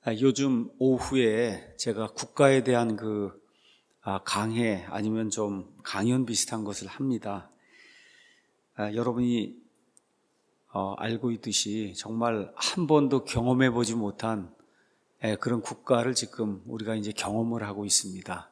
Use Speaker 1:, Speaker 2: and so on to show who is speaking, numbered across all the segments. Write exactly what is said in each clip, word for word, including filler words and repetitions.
Speaker 1: 아, 요즘 오후에 제가 국가에 대한 그 아, 강해 아니면 좀 강연 비슷한 것을 합니다. 아, 여러분이 어, 알고 있듯이 정말 한 번도 경험해 보지 못한 예, 그런 국가를 지금 우리가 이제 경험을 하고 있습니다.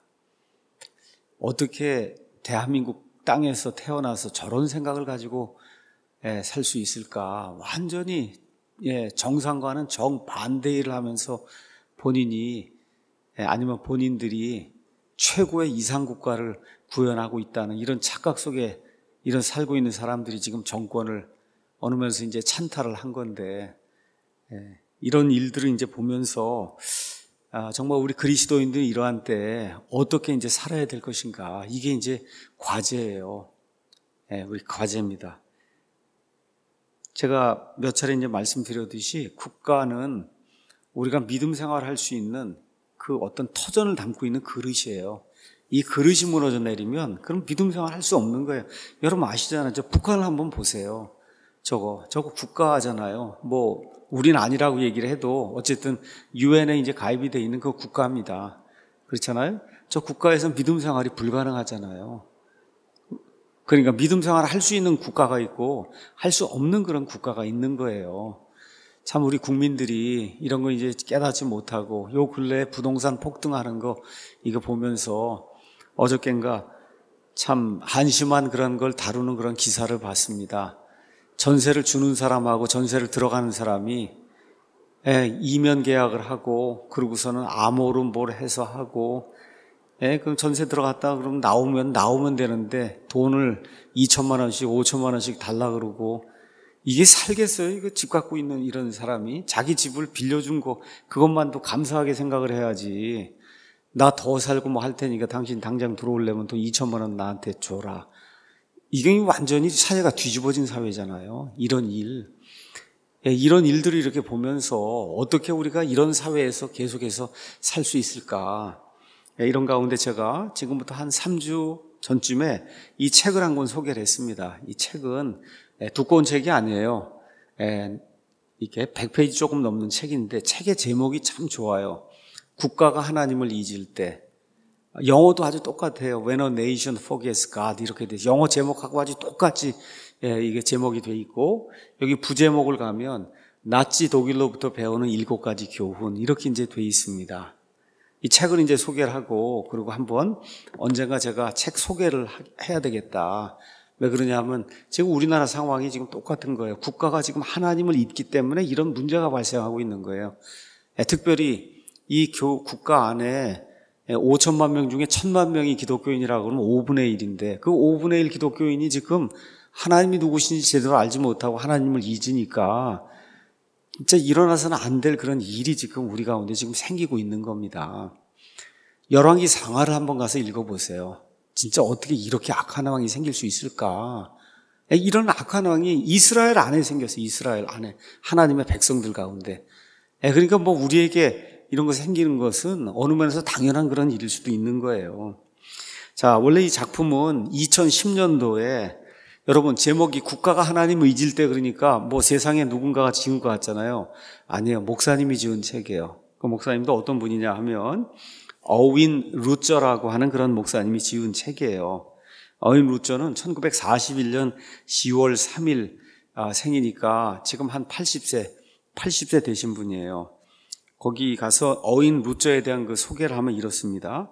Speaker 1: 어떻게 대한민국 땅에서 태어나서 저런 생각을 가지고 예, 살 수 있을까? 완전히 예, 정상과는 정반대 일을 하면서 본인이 예, 아니면 본인들이 최고의 이상 국가를 구현하고 있다는 이런 착각 속에 이런 살고 있는 사람들이 지금 정권을 어느 면에서 이제 찬탈을 한 건데 예, 이런 일들을 이제 보면서 아, 정말 우리 그리스도인들이 이러한 때 어떻게 이제 살아야 될 것인가, 이게 이제 과제예요. 예, 우리 과제입니다. 제가 몇 차례 이제 말씀드렸듯이 국가는 우리가 믿음 생활을 할 수 있는 그 어떤 터전을 담고 있는 그릇이에요. 이 그릇이 무너져 내리면 그럼 믿음 생활 할 수 없는 거예요. 여러분 아시잖아요. 저 북한을 한번 보세요. 저거 저거 국가잖아요. 뭐 우린 아니라고 얘기를 해도 어쨌든 유엔에 이제 가입이 돼 있는 그 국가입니다. 그렇잖아요. 저 국가에서 믿음 생활이 불가능하잖아요. 그러니까 믿음 생활을 할 수 있는 국가가 있고 할 수 없는 그런 국가가 있는 거예요. 참 우리 국민들이 이런 거 이제 깨닫지 못하고 요 근래에 부동산 폭등하는 거 이거 보면서 어저께인가 참 한심한 그런 걸 다루는 그런 기사를 봤습니다. 전세를 주는 사람하고 전세를 들어가는 사람이 예, 이면 계약을 하고 그러고서는 암호로 뭘 해서 하고 예, 그럼 전세 들어갔다 그러면 나오면 나오면 되는데 돈을 이천만 원씩 오천만 원씩 달라 그러고 이게 살겠어요? 이거 집 갖고 있는 이런 사람이 자기 집을 빌려준 거 그것만도 감사하게 생각을 해야지. 나 더 살고 뭐 할 테니까 당신 당장 들어오려면 돈 이천만 원 나한테 줘라. 이게 완전히 사회가 뒤집어진 사회잖아요. 이런 일. 예, 이런 일들을 이렇게 보면서 어떻게 우리가 이런 사회에서 계속해서 살 수 있을까? 예, 이런 가운데 제가 지금부터 한 삼 주 전쯤에 이 책을 한 권 소개를 했습니다. 이 책은 예, 두꺼운 책이 아니에요. 예, 이게 백 페이지 조금 넘는 책인데 책의 제목이 참 좋아요. 국가가 하나님을 잊을 때. 영어도 아주 똑같아요. When a nation forgets God 이렇게 돼서 영어 제목하고 아주 똑같이 예, 이게 제목이 돼 있고 여기 부제목을 가면 나치 독일로부터 배우는 일곱 가지 교훈 이렇게 이제 돼 있습니다. 이 책을 이제 소개를 하고 그리고 한번 언젠가 제가 책 소개를 해야 되겠다. 왜 그러냐면 지금 우리나라 상황이 지금 똑같은 거예요. 국가가 지금 하나님을 잊기 때문에 이런 문제가 발생하고 있는 거예요. 예, 특별히 이 교, 국가 안에 오천만 명 중에 천만 명이 기독교인이라고 그러면 오분의 일인데 그 오분의 일 기독교인이 지금 하나님이 누구신지 제대로 알지 못하고 하나님을 잊으니까 진짜 일어나서는 안 될 그런 일이 지금 우리 가운데 지금 생기고 있는 겁니다. 열왕기 상하를 한번 가서 읽어보세요. 진짜 어떻게 이렇게 악한 왕이 생길 수 있을까? 이런 악한 왕이 이스라엘 안에 생겼어요. 이스라엘 안에 하나님의 백성들 가운데. 그러니까 뭐 우리에게 이런 거 생기는 것은 어느 면에서 당연한 그런 일일 수도 있는 거예요. 자, 원래 이 작품은 이천십 년도에 여러분 제목이 국가가 하나님을 잊을 때 그러니까 뭐 세상에 누군가가 지은 것 같잖아요. 아니에요. 목사님이 지은 책이에요. 그 목사님도 어떤 분이냐 하면 어윈 루저라고 하는 그런 목사님이 지은 책이에요. 어윈 루저는 천구백사십일 년 시월 삼일 생이니까 지금 한 팔십 세, 팔십 세 되신 분이에요. 거기 가서 어윈 루저에 대한 그 소개를 하면 이렇습니다.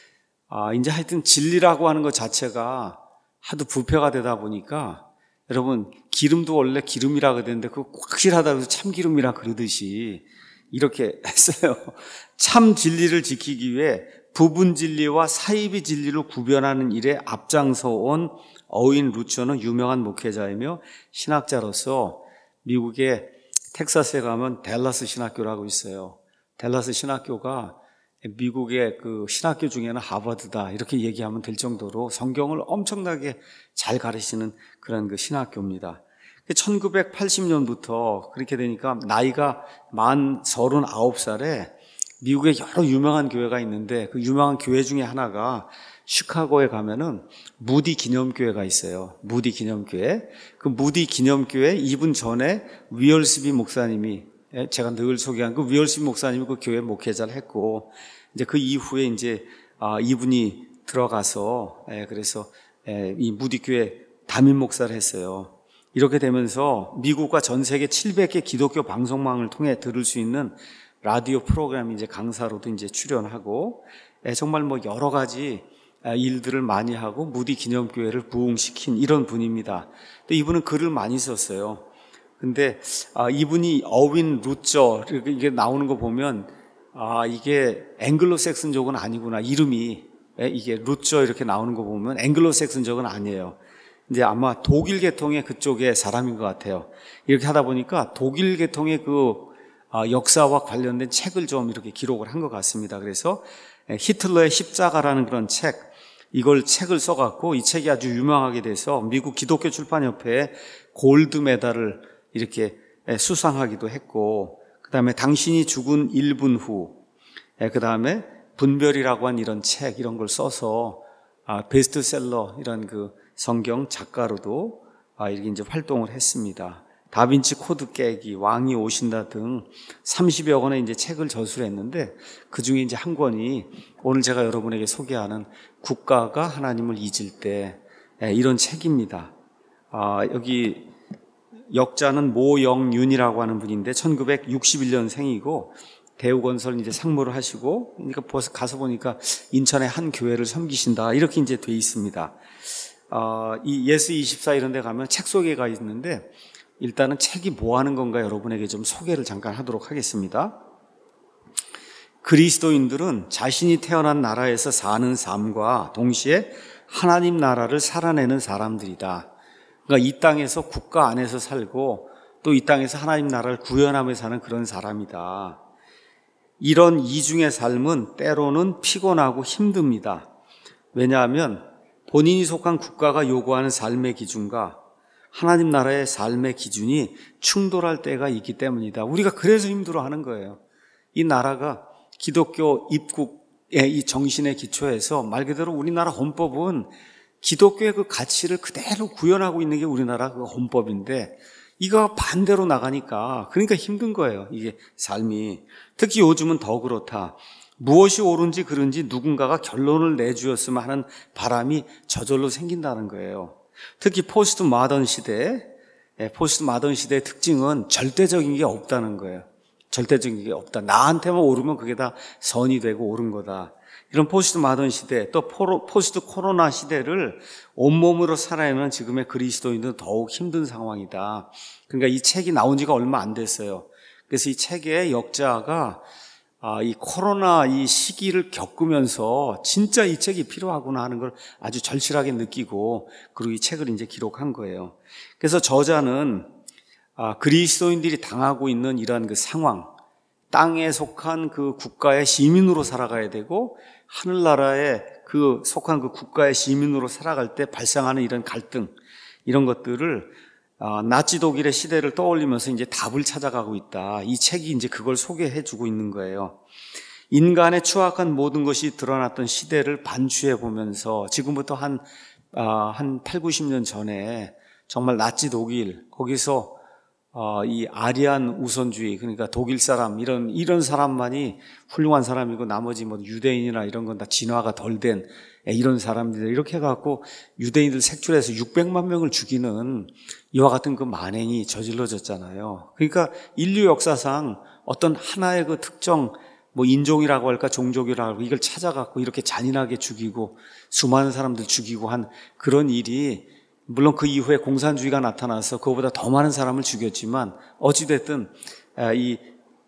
Speaker 1: 아, 이제 하여튼 진리라고 하는 것 자체가 하도 부패가 되다 보니까 여러분 기름도 원래 기름이라 그랬는데 그거 확실하다고 해서 참기름이라 그러듯이 이렇게 했어요. 참 진리를 지키기 위해 부분 진리와 사이비 진리를 구별하는 일에 앞장서 온 어윈 루처는 유명한 목회자이며 신학자로서 미국의 텍사스에 가면 댈러스 신학교라고 있어요. 댈러스 신학교가 미국의 그 신학교 중에는 하버드다 이렇게 얘기하면 될 정도로 성경을 엄청나게 잘 가르치는 그런 그 신학교입니다. 천구백팔십 년부터 그렇게 되니까 나이가 만 서른아홉 살에 미국에 여러 유명한 교회가 있는데 그 유명한 교회 중에 하나가 시카고에 가면은 무디 기념교회가 있어요. 무디 기념교회. 그 무디 기념교회 이분 전에 위얼스비 목사님이 제가 늘 소개한 그 위얼신 목사님이 그 교회 목회자를 했고, 이제 그 이후에 이제 아, 이분이 들어가서 예, 그래서 예, 이 무디교회 담임 목사를 했어요. 이렇게 되면서 미국과 전 세계 칠백 개 기독교 방송망을 통해 들을 수 있는 라디오 프로그램 이제 강사로도 이제 출연하고 예, 정말 뭐 여러 가지 일들을 많이 하고 무디 기념교회를 부흥시킨 이런 분입니다. 또 이분은 글을 많이 썼어요. 근데 아, 이분이 어윈 루처 이게 나오는 거 보면 아 이게 앵글로색슨족은 아니구나, 이름이 예, 이게 루처 이렇게 나오는 거 보면 앵글로색슨족은 아니에요. 이제 아마 독일 계통의 그쪽의 사람인 것 같아요. 이렇게 하다 보니까 독일 계통의 그 아, 역사와 관련된 책을 좀 이렇게 기록을 한 것 같습니다. 그래서 히틀러의 십자가라는 그런 책, 이걸 책을 써갖고 이 책이 아주 유명하게 돼서 미국 기독교 출판협회에 골드 메달을 이렇게 수상하기도 했고, 그 다음에 당신이 죽은 일 분 후, 그 다음에 분별이라고 한 이런 책, 이런 걸 써서 베스트셀러 이런 그 성경 작가로도 이렇게 이제 활동을 했습니다. 다빈치 코드 깨기, 왕이 오신다 등 삼십여 권의 이제 책을 저술했는데 그 중에 이제 한 권이 오늘 제가 여러분에게 소개하는 국가가 하나님을 잊을 때 이런 책입니다. 아, 여기 역자는 모영윤이라고 하는 분인데 천구백육십일 년생이고 대우건설 이제 상무를 하시고, 그러니까 벌써 가서 보니까 인천의 한 교회를 섬기신다 이렇게 이제 돼 있습니다. 아, 이 예스 이십사 이런 데 가면 책 소개가 있는데 일단은 책이 뭐 하는 건가 여러분에게 좀 소개를 잠깐 하도록 하겠습니다. 그리스도인들은 자신이 태어난 나라에서 사는 삶과 동시에 하나님 나라를 살아내는 사람들이다. 그러니까 이 땅에서 국가 안에서 살고 또 이 땅에서 하나님 나라를 구현하며 사는 그런 사람이다. 이런 이중의 삶은 때로는 피곤하고 힘듭니다. 왜냐하면 본인이 속한 국가가 요구하는 삶의 기준과 하나님 나라의 삶의 기준이 충돌할 때가 있기 때문이다. 우리가 그래서 힘들어하는 거예요. 이 나라가 기독교 입국의 이 정신의 기초에서 말 그대로 우리나라 헌법은 기독교의 그 가치를 그대로 구현하고 있는 게 우리나라 그 헌법인데 이거 반대로 나가니까 그러니까 힘든 거예요. 이게 삶이. 특히 요즘은 더 그렇다. 무엇이 옳은지 그른지 누군가가 결론을 내주었으면 하는 바람이 저절로 생긴다는 거예요. 특히 포스트 마던 시대, 포스트 마던 시대의 특징은 절대적인 게 없다는 거예요. 절대적인 게 없다. 나한테만 옳으면 그게 다 선이 되고 옳은 거다. 이런 포스트 마던 시대, 또 포로, 포스트 코로나 시대를 온몸으로 살아내는 지금의 그리스도인들은 더욱 힘든 상황이다. 그러니까 이 책이 나온 지가 얼마 안 됐어요. 그래서 이 책의 역자가 아, 이 코로나 이 시기를 겪으면서 진짜 이 책이 필요하구나 하는 걸 아주 절실하게 느끼고 그리고 이 책을 이제 기록한 거예요. 그래서 저자는 아, 그리스도인들이 당하고 있는 이러한 그 상황, 땅에 속한 그 국가의 시민으로 살아가야 되고 하늘나라에 그 속한 그 국가의 시민으로 살아갈 때 발생하는 이런 갈등, 이런 것들을 아, 나치 독일의 시대를 떠올리면서 이제 답을 찾아가고 있다. 이 책이 이제 그걸 소개해 주고 있는 거예요. 인간의 추악한 모든 것이 드러났던 시대를 반추해 보면서 지금부터 한, 아, 한 팔, 구십 년 전에 정말 나치 독일, 거기서 어, 이 아리안 우선주의, 그러니까 독일 사람, 이런, 이런 사람만이 훌륭한 사람이고 나머지 뭐 유대인이나 이런 건 다 진화가 덜 된 이런 사람들, 이렇게 해갖고 유대인들 색출해서 육백만 명을 죽이는 이와 같은 그 만행이 저질러졌잖아요. 그러니까 인류 역사상 어떤 하나의 그 특정 뭐 인종이라고 할까 종족이라고 할까 이걸 찾아갖고 이렇게 잔인하게 죽이고 수많은 사람들 죽이고 한 그런 일이 물론 그 이후에 공산주의가 나타나서 그거보다 더 많은 사람을 죽였지만 어찌됐든 이,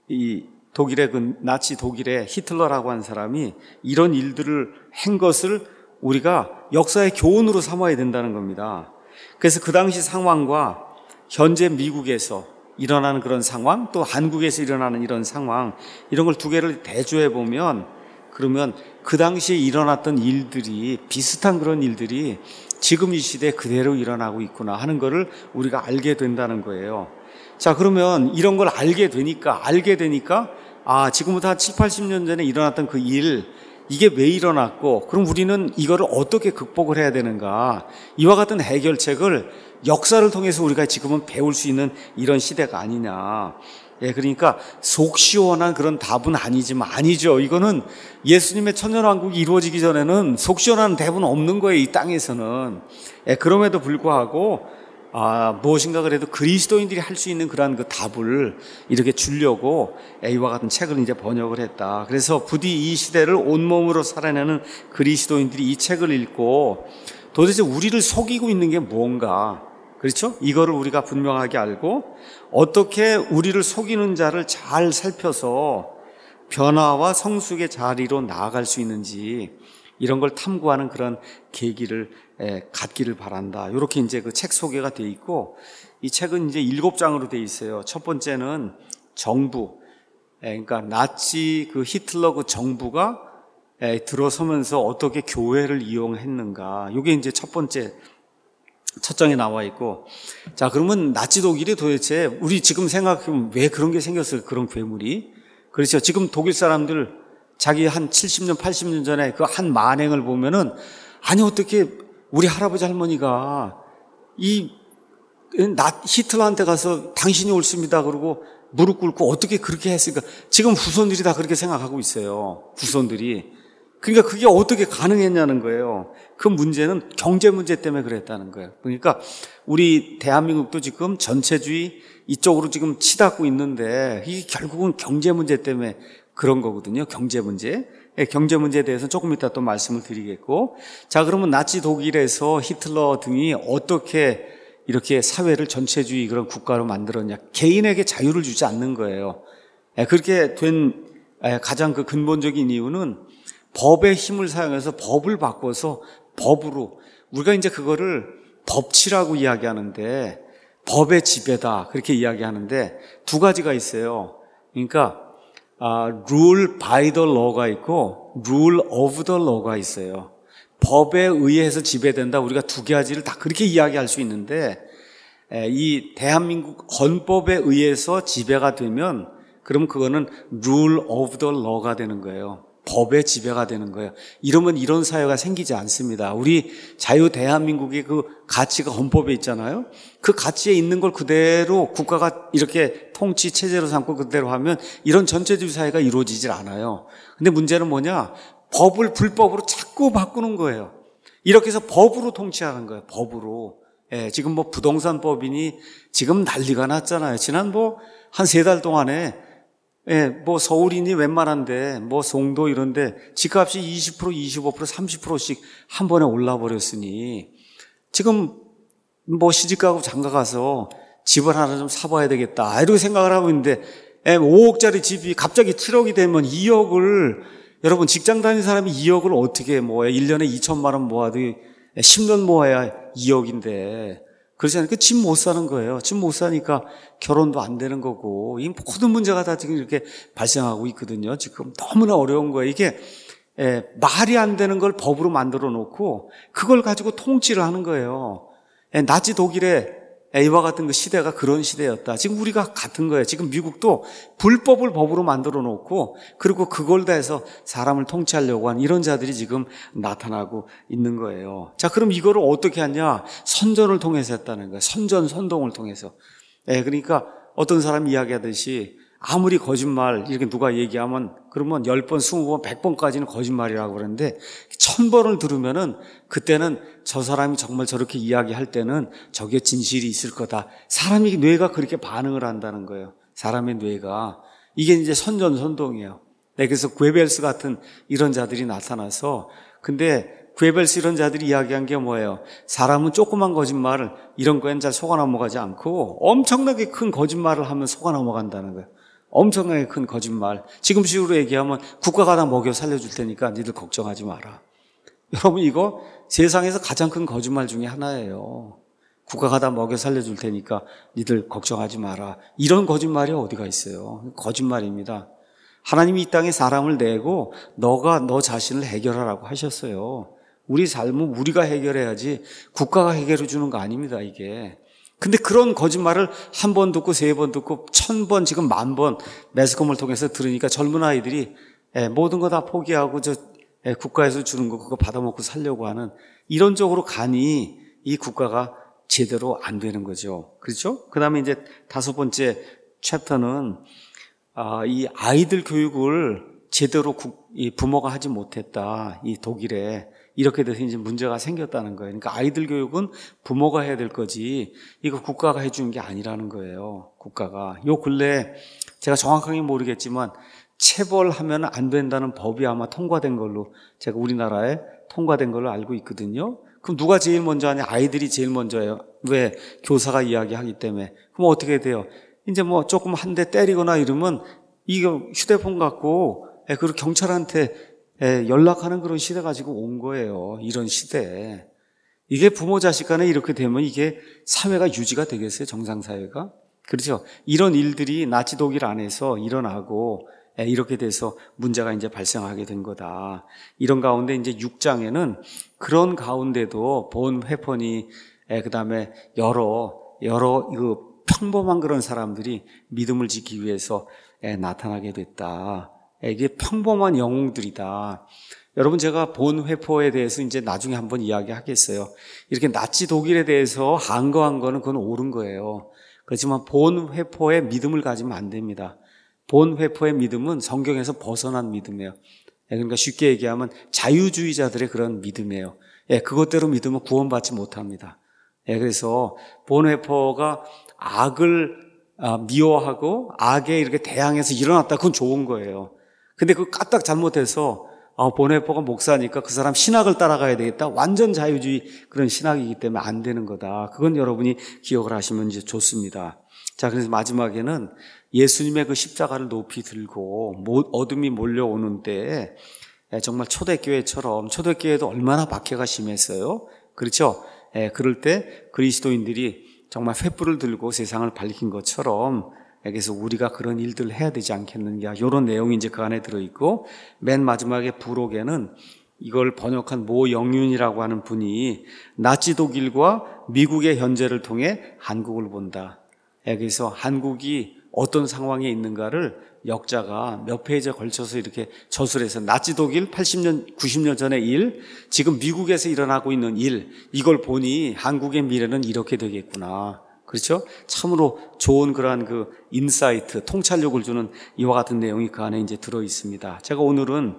Speaker 1: 이 독일의 그 나치 독일의 히틀러라고 하는 사람이 이런 일들을 한 것을 우리가 역사의 교훈으로 삼아야 된다는 겁니다. 그래서 그 당시 상황과 현재 미국에서 일어나는 그런 상황, 또 한국에서 일어나는 이런 상황, 이런 걸 두 개를 대조해 보면 그러면 그 당시에 일어났던 일들이 비슷한 그런 일들이 지금 이 시대에 그대로 일어나고 있구나 하는 거를 우리가 알게 된다는 거예요. 자, 그러면 이런 걸 알게 되니까 알게 되니까 아, 지금부터 한 칠, 팔십 년 전에 일어났던 그 일, 이게 왜 일어났고 그럼 우리는 이거를 어떻게 극복을 해야 되는가, 이와 같은 해결책을 역사를 통해서 우리가 지금은 배울 수 있는 이런 시대가 아니냐. 예, 그러니까 속 시원한 그런 답은 아니지만 아니죠. 이거는 예수님의 천년왕국이 이루어지기 전에는 속 시원한 답은 없는 거예요, 이 땅에서는. 예, 그럼에도 불구하고 아, 무엇인가 그래도 그리스도인들이 할 수 있는 그러한 그 답을 이렇게 주려고 이와 같은 책을 이제 번역을 했다. 그래서 부디 이 시대를 온몸으로 살아내는 그리스도인들이 이 책을 읽고 도대체 우리를 속이고 있는 게 뭔가, 그렇죠? 이거를 우리가 분명하게 알고 어떻게 우리를 속이는 자를 잘 살펴서 변화와 성숙의 자리로 나아갈 수 있는지 이런 걸 탐구하는 그런 계기를 갖기를 바란다. 이렇게 이제 그 책 소개가 돼 있고, 이 책은 이제 일곱 장으로 돼 있어요. 첫 번째는 정부, 그러니까 나치 그 히틀러 그 정부가 들어서면서 어떻게 교회를 이용했는가. 이게 이제 첫 번째 첫 장에 나와 있고, 자 그러면 나치 독일이 도대체 우리 지금 생각하면 왜 그런 게 생겼어요? 그런 괴물이. 그렇죠. 지금 독일 사람들 자기 한 칠십 년, 팔십 년 전에 그 한 만행을 보면은 아니 어떻게 우리 할아버지 할머니가 이 나 히틀러한테 가서 당신이 옳습니다 그러고 무릎 꿇고 어떻게 그렇게 했을까? 지금 후손들이 다 그렇게 생각하고 있어요. 후손들이. 그러니까 그게 어떻게 가능했냐는 거예요. 그 문제는 경제 문제 때문에 그랬다는 거예요. 그러니까 우리 대한민국도 지금 전체주의 이쪽으로 지금 치닫고 있는데 이게 결국은 경제 문제 때문에 그런 거거든요. 경제 문제. 경제 문제에 대해서 조금 이따 또 말씀을 드리겠고, 자 그러면 나치 독일에서 히틀러 등이 어떻게 이렇게 사회를 전체주의 그런 국가로 만들었냐? 개인에게 자유를 주지 않는 거예요. 그렇게 된 가장 그 근본적인 이유는 법의 힘을 사용해서 법을 바꿔서 법으로, 우리가 이제 그거를 법치라고 이야기하는데 법의 지배다 그렇게 이야기하는데 두 가지가 있어요. 그러니까 아, rule by the law가 있고 rule of the law가 있어요. 법에 의해서 지배된다. 우리가 두 가지를 다 그렇게 이야기할 수 있는데, 이 대한민국 헌법에 의해서 지배가 되면 그럼 그거는 rule of the law가 되는 거예요. 법의 지배가 되는 거예요. 이러면 이런 사회가 생기지 않습니다. 우리 자유 대한민국의 그 가치가 헌법에 있잖아요. 그 가치에 있는 걸 그대로 국가가 이렇게 통치 체제로 삼고 그대로 하면 이런 전체주의 사회가 이루어지질 않아요. 근데 문제는 뭐냐? 법을 불법으로 자꾸 바꾸는 거예요. 이렇게 해서 법으로 통치하는 거예요. 법으로. 예, 지금 뭐 부동산법이니 지금 난리가 났잖아요. 지난 뭐 한 세 달 동안에 예, 뭐 서울이니 웬만한데 뭐 송도 이런데 집값이 이십 퍼센트, 이십오 퍼센트, 삼십 퍼센트씩 한 번에 올라 버렸으니 지금 뭐 시집가고 장가 가서 집을 하나 좀 사봐야 되겠다 이렇게 생각을 하고 있는데, 예, 오억짜리 집이 갑자기 칠억이 되면 이억을, 여러분 직장 다니는 사람이 이억을 어떻게 모아요? 일 년에 이천만 원 모아도 십 년 모아야 이억인데 그렇지 않으니까 집 못 사는 거예요. 집 못 사니까 결혼도 안 되는 거고, 이 모든 문제가 다 지금 이렇게 발생하고 있거든요. 지금 너무나 어려운 거예요. 이게 예, 말이 안 되는 걸 법으로 만들어 놓고 그걸 가지고 통치를 하는 거예요. 예, 나치 독일의 이와 같은 그 시대가 그런 시대였다. 지금 우리가 같은 거예요. 지금 미국도 불법을 법으로 만들어 놓고 그리고 그걸 다 해서 사람을 통치하려고 하는 이런 자들이 지금 나타나고 있는 거예요. 자, 그럼 이거를 어떻게 하냐? 선전을 통해서 했다는 거예요. 선전, 선동을 통해서. 예, 그러니까 어떤 사람이 이야기하듯이 아무리 거짓말 이렇게 누가 얘기하면 그러면 열 번, 스무 번, 백 번까지는 거짓말이라고 그러는데 천 번을 들으면은 그때는 저 사람이 정말 저렇게 이야기할 때는 저게 진실이 있을 거다. 사람이 뇌가 그렇게 반응을 한다는 거예요. 사람의 뇌가. 이게 이제 선전선동이에요. 네, 그래서 괴벨스 같은 이런 자들이 나타나서, 근데 괴벨스 이런 자들이 이야기한 게 뭐예요? 사람은 조그만 거짓말을 이런 거엔 잘 속아 넘어가지 않고 엄청나게 큰 거짓말을 하면 속아 넘어간다는 거예요. 엄청나게 큰 거짓말. 지금 식으로 얘기하면 국가가 다 먹여 살려줄 테니까 니들 걱정하지 마라. 여러분 이거 세상에서 가장 큰 거짓말 중에 하나예요. 국가가 다 먹여 살려줄 테니까 니들 걱정하지 마라. 이런 거짓말이 어디가 있어요? 거짓말입니다. 하나님이 이 땅에 사람을 내고 너가 너 자신을 해결하라고 하셨어요. 우리 삶은 우리가 해결해야지 국가가 해결해 주는 거 아닙니다, 이게. 근데 그런 거짓말을 한 번 듣고 세 번 듣고 천 번 지금 만 번 매스컴을 통해서 들으니까 젊은 아이들이 모든 거 다 포기하고 저 국가에서 주는 거 그거 받아먹고 살려고 하는 이런 쪽으로 가니 이 국가가 제대로 안 되는 거죠. 그렇죠? 그 다음에 이제 다섯 번째 챕터는 아, 이 아이들 교육을 제대로 국, 이 부모가 하지 못했다. 이 독일에 이렇게 돼서 이제 문제가 생겼다는 거예요. 그러니까 아이들 교육은 부모가 해야 될 거지 이거 국가가 해주는 게 아니라는 거예요. 국가가 요 근래 제가 정확하게 모르겠지만 체벌하면 안 된다는 법이 아마 통과된 걸로 제가 우리나라에 통과된 걸로 알고 있거든요. 그럼 누가 제일 먼저 하냐? 아이들이 제일 먼저예요. 왜? 교사가 이야기하기 때문에. 그럼 어떻게 돼요? 이제 뭐 조금 한 대 때리거나 이러면 이거 휴대폰 갖고 그리고 경찰한테 연락하는 그런 시대 가지고 온 거예요. 이런 시대. 이게 부모 자식 간에 이렇게 되면 이게 사회가 유지가 되겠어요? 정상사회가? 그렇죠? 이런 일들이 나치 독일 안에서 일어나고 이렇게 돼서 문제가 이제 발생하게 된 거다. 이런 가운데 이제 육 장에는 그런 가운데도 본 회폰이 그다음에 여러 여러 그 평범한 그런 사람들이 믿음을 지키기 위해서 나타나게 됐다. 이게 평범한 영웅들이다. 여러분 제가 본 회포에 대해서 이제 나중에 한번 이야기하겠어요. 이렇게 나치 독일에 대해서 한거한 거는 그건 옳은 거예요. 그렇지만 본 회포에 믿음을 가지면 안 됩니다. 본 회포의 믿음은 성경에서 벗어난 믿음이에요. 그러니까 쉽게 얘기하면 자유주의자들의 그런 믿음이에요. 예, 그것대로 믿으면 구원받지 못합니다. 예, 그래서 본 회포가 악을 미워하고 악에 이렇게 대항해서 일어났다. 그건 좋은 거예요. 근데 그거 까딱 잘못해서 본 회포가 목사니까 그 사람 신학을 따라가야 되겠다. 완전 자유주의 그런 신학이기 때문에 안 되는 거다. 그건 여러분이 기억을 하시면 이제 좋습니다. 자, 그래서 마지막에는 예수님의 그 십자가를 높이 들고 어둠이 몰려오는 때에 정말 초대교회처럼, 초대교회도 얼마나 박해가 심했어요. 그렇죠? 예, 그럴 때 그리스도인들이 정말 횃불을 들고 세상을 밝힌 것처럼 그래서 우리가 그런 일들을 해야 되지 않겠느냐, 이런 내용이 이제 그 안에 들어있고, 맨 마지막에 부록에는 이걸 번역한 모 영윤이라고 하는 분이 나치 독일과 미국의 현재를 통해 한국을 본다. 그래서 한국이 어떤 상황에 있는가를 역자가 몇 페이지에 걸쳐서 이렇게 저술해서 나치 독일 팔십 년, 구십 년 전의 일, 지금 미국에서 일어나고 있는 일, 이걸 보니 한국의 미래는 이렇게 되겠구나. 그렇죠? 참으로 좋은 그러한 그 인사이트, 통찰력을 주는 이와 같은 내용이 그 안에 이제 들어 있습니다. 제가 오늘은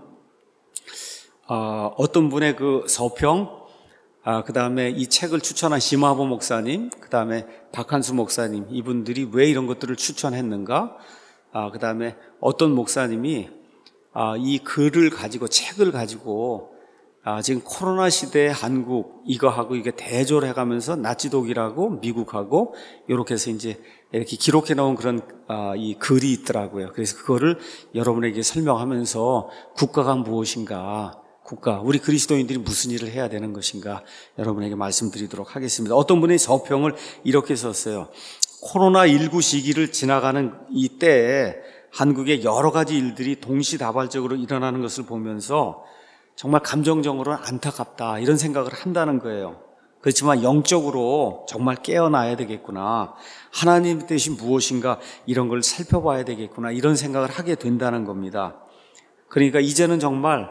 Speaker 1: 어, 어떤 분의 그 서평, 아, 그 다음에 이 책을 추천한 심화보 목사님, 그 다음에 박한수 목사님, 이분들이 왜 이런 것들을 추천했는가? 아, 그 다음에 어떤 목사님이 아, 이 글을 가지고, 책을 가지고 아, 지금 코로나 시대에 한국 이거하고 이게 대조를 해가면서 나치 독일하고 미국하고 이렇게 해서 이제 이렇게 기록해 놓은 그런 아, 이 글이 있더라고요. 그래서 그거를 여러분에게 설명하면서 국가가 무엇인가, 국가, 우리 그리스도인들이 무슨 일을 해야 되는 것인가 여러분에게 말씀드리도록 하겠습니다. 어떤 분이 서평을 이렇게 썼어요. 코로나십구 시기를 지나가는 이때에 한국의 여러 가지 일들이 동시다발적으로 일어나는 것을 보면서 정말 감정적으로 안타깝다, 이런 생각을 한다는 거예요. 그렇지만 영적으로 정말 깨어나야 되겠구나, 하나님의 뜻이 무엇인가 이런 걸 살펴봐야 되겠구나, 이런 생각을 하게 된다는 겁니다. 그러니까 이제는 정말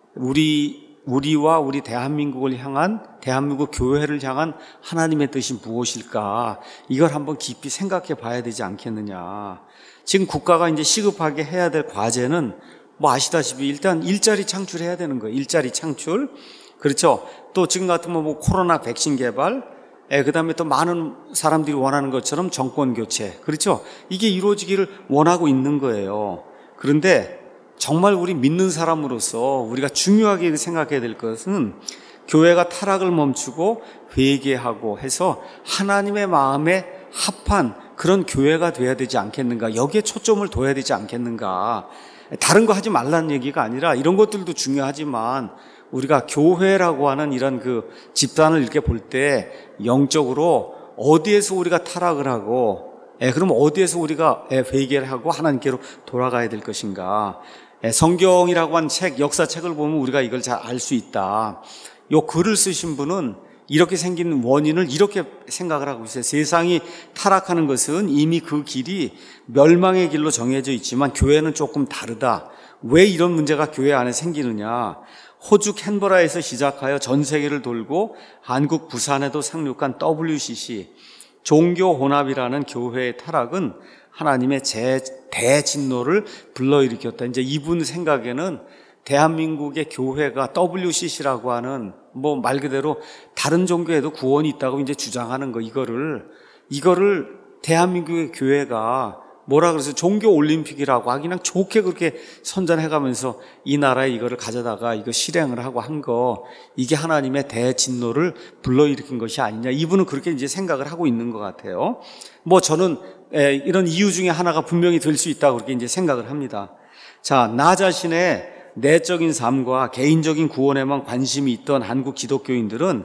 Speaker 1: 우리, 우리와 우리 대한민국을 향한, 대한민국 교회를 향한 하나님의 뜻이 무엇일까, 이걸 한번 깊이 생각해 봐야 되지 않겠느냐. 지금 국가가 이제 시급하게 해야 될 과제는 뭐 아시다시피 일단 일자리 창출해야 되는 거예요. 일자리 창출. 그렇죠. 또 지금 같으면 뭐 코로나 백신 개발, 예, 그 다음에 또 많은 사람들이 원하는 것처럼 정권 교체. 그렇죠. 이게 이루어지기를 원하고 있는 거예요. 그런데 정말 우리 믿는 사람으로서 우리가 중요하게 생각해야 될 것은 교회가 타락을 멈추고 회개하고 해서 하나님의 마음에 합한 그런 교회가 돼야 되지 않겠는가. 여기에 초점을 둬야 되지 않겠는가. 다른 거 하지 말라는 얘기가 아니라 이런 것들도 중요하지만 우리가 교회라고 하는 이런 그 집단을 이렇게 볼 때 영적으로 어디에서 우리가 타락을 하고, 예, 그럼 어디에서 우리가 회개를 하고 하나님께로 돌아가야 될 것인가. 예, 성경이라고 한 책, 역사책을 보면 우리가 이걸 잘 알 수 있다. 요 글을 쓰신 분은 이렇게 생긴 원인을 이렇게 생각을 하고 있어요. 세상이 타락하는 것은 이미 그 길이 멸망의 길로 정해져 있지만 교회는 조금 다르다. 왜 이런 문제가 교회 안에 생기느냐. 호주 캔버라에서 시작하여 전 세계를 돌고 한국 부산에도 상륙한 더블유씨씨, 종교 혼합이라는 교회의 타락은 하나님의 제, 대진노를 불러일으켰다. 이제 이분 생각에는 대한민국의 교회가 더블유씨씨라고 하는 뭐 말 그대로 다른 종교에도 구원이 있다고 이제 주장하는 거, 이거를 이거를 대한민국의 교회가 뭐라 그래서 종교 올림픽이라고 하기 그냥 좋게 그렇게 선전해가면서 이 나라에 이거를 가져다가 이거 실행을 하고 한 거, 이게 하나님의 대진노를 불러일으킨 것이 아니냐, 이분은 그렇게 이제 생각을 하고 있는 것 같아요. 뭐 저는 이런 이유 중에 하나가 분명히 될 수 있다고 그렇게 이제 생각을 합니다. 자, 나 자신의 내적인 삶과 개인적인 구원에만 관심이 있던 한국 기독교인들은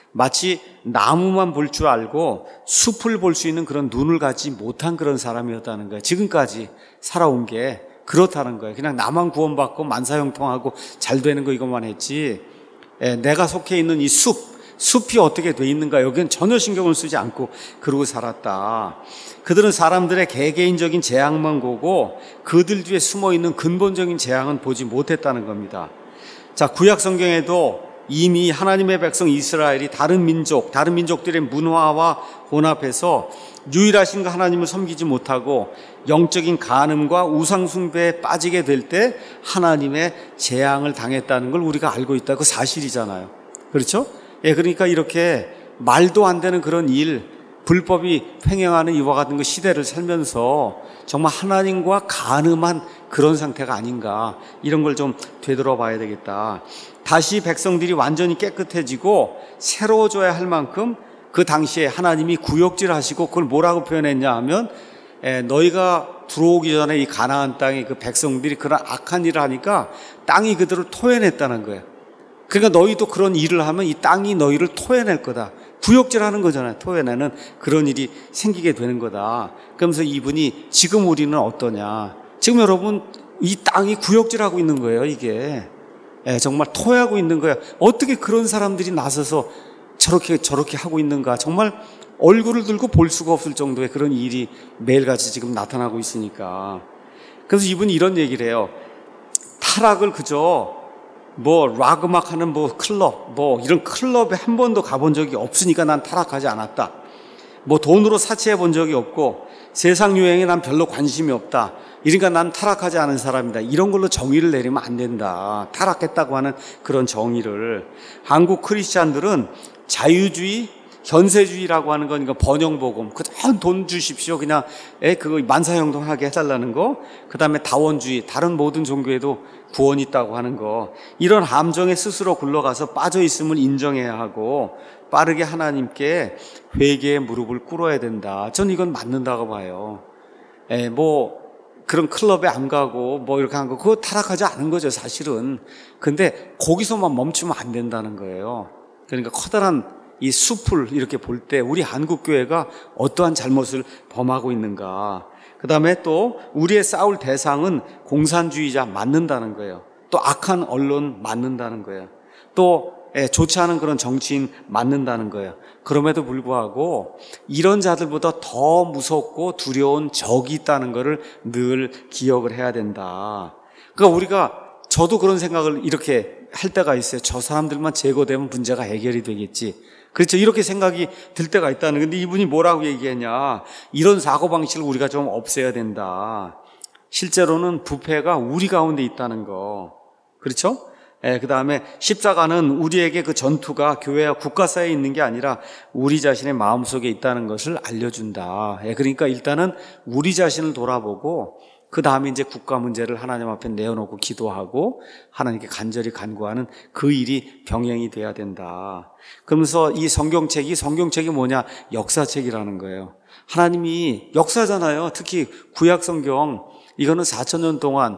Speaker 1: 마치 나무만 볼 줄 알고 숲을 볼 수 있는 그런 눈을 갖지 못한 그런 사람이었다는 거예요. 지금까지 살아온 게 그렇다는 거예요. 그냥 나만 구원받고 만사형통하고 잘 되는 거 이것만 했지, 에, 내가 속해 있는 이 숲, 숲이 어떻게 돼 있는가 여기는 전혀 신경을 쓰지 않고 그러고 살았다. 그들은 사람들의 개개인적인 재앙만 보고 그들 뒤에 숨어있는 근본적인 재앙은 보지 못했다는 겁니다. 자, 구약 성경에도 이미 하나님의 백성 이스라엘이 다른 민족, 다른 민족들의 문화와 혼합해서 유일하신 그 하나님을 섬기지 못하고 영적인 간음과 우상숭배에 빠지게 될 때 하나님의 재앙을 당했다는 걸 우리가 알고 있다. 그 사실이잖아요. 그렇죠? 예, 그러니까 이렇게 말도 안 되는 그런 일, 불법이 횡행하는 이와 같은 그 시대를 살면서 정말 하나님과 간음한 그런 상태가 아닌가, 이런 걸 좀 되돌아봐야 되겠다. 다시 백성들이 완전히 깨끗해지고 새로워져야 할 만큼 그 당시에 하나님이 구역질하시고 그걸 뭐라고 표현했냐 하면, 에, 너희가 들어오기 전에 이 가나안 땅에 그 백성들이 그런 악한 일을 하니까 땅이 그들을 토해냈다는 거예요. 그러니까 너희도 그런 일을 하면 이 땅이 너희를 토해낼 거다. 구역질하는 거잖아요. 토해내는 그런 일이 생기게 되는 거다. 그러면서 이분이 지금 우리는 어떠냐. 지금 여러분 이 땅이 구역질하고 있는 거예요. 이게 예, 정말 토해하고 있는 거예요. 어떻게 그런 사람들이 나서서 저렇게 저렇게 하고 있는가. 정말 얼굴을 들고 볼 수가 없을 정도의 그런 일이 매일같이 지금 나타나고 있으니까. 그래서 이분이 이런 얘기를 해요. 타락을 그저 뭐 락 음악 하는 뭐 클럽, 뭐 이런 클럽에 한 번도 가본 적이 없으니까 난 타락하지 않았다. 뭐 돈으로 사치해 본 적이 없고 세상 유행에 난 별로 관심이 없다. 그러니까 난 타락하지 않은 사람이다. 이런 걸로 정의를 내리면 안 된다. 타락했다고 하는 그런 정의를. 한국 크리스찬들은 자유주의, 현세주의라고 하는 거니까 번영복음, 그냥 돈 주십시오. 그냥 에 그거 만사형통하게 해달라는 거. 그 다음에 다원주의, 다른 모든 종교에도 구원이 있다고 하는 거. 이런 함정에 스스로 굴러가서 빠져 있음을 인정해야 하고 빠르게 하나님께 회개의 무릎을 꿇어야 된다. 전 이건 맞는다고 봐요. 에, 뭐 그런 클럽에 안 가고 뭐 이렇게 한 거 그거 타락하지 않은 거죠, 사실은. 근데 거기서만 멈추면 안 된다는 거예요. 그러니까 커다란 이 숲을 이렇게 볼 때 우리 한국교회가 어떠한 잘못을 범하고 있는가. 그 다음에 또 우리의 싸울 대상은 공산주의자 맞는다는 거예요. 또 악한 언론 맞는다는 거예요. 또 좋지 않은 그런 정치인 맞는다는 거예요. 그럼에도 불구하고 이런 자들보다 더 무섭고 두려운 적이 있다는 것을 늘 기억을 해야 된다. 그러니까 우리가, 저도 그런 생각을 이렇게 할 때가 있어요. 저 사람들만 제거되면 문제가 해결이 되겠지. 그렇죠. 이렇게 생각이 들 때가 있다는. 근데 이분이 뭐라고 얘기했냐. 이런 사고방식을 우리가 좀 없애야 된다. 실제로는 부패가 우리 가운데 있다는 거. 그렇죠? 예, 그 다음에 십자가는 우리에게 그 전투가 교회와 국가 사이에 있는 게 아니라 우리 자신의 마음속에 있다는 것을 알려준다. 예, 그러니까 일단은 우리 자신을 돌아보고 그 다음에 이제 국가 문제를 하나님 앞에 내어놓고 기도하고 하나님께 간절히 간구하는 그 일이 병행이 돼야 된다. 그러면서 이 성경책이, 성경책이 뭐냐? 역사책이라는 거예요. 하나님이 역사잖아요. 특히 구약 성경, 이거는 사천 년 동안,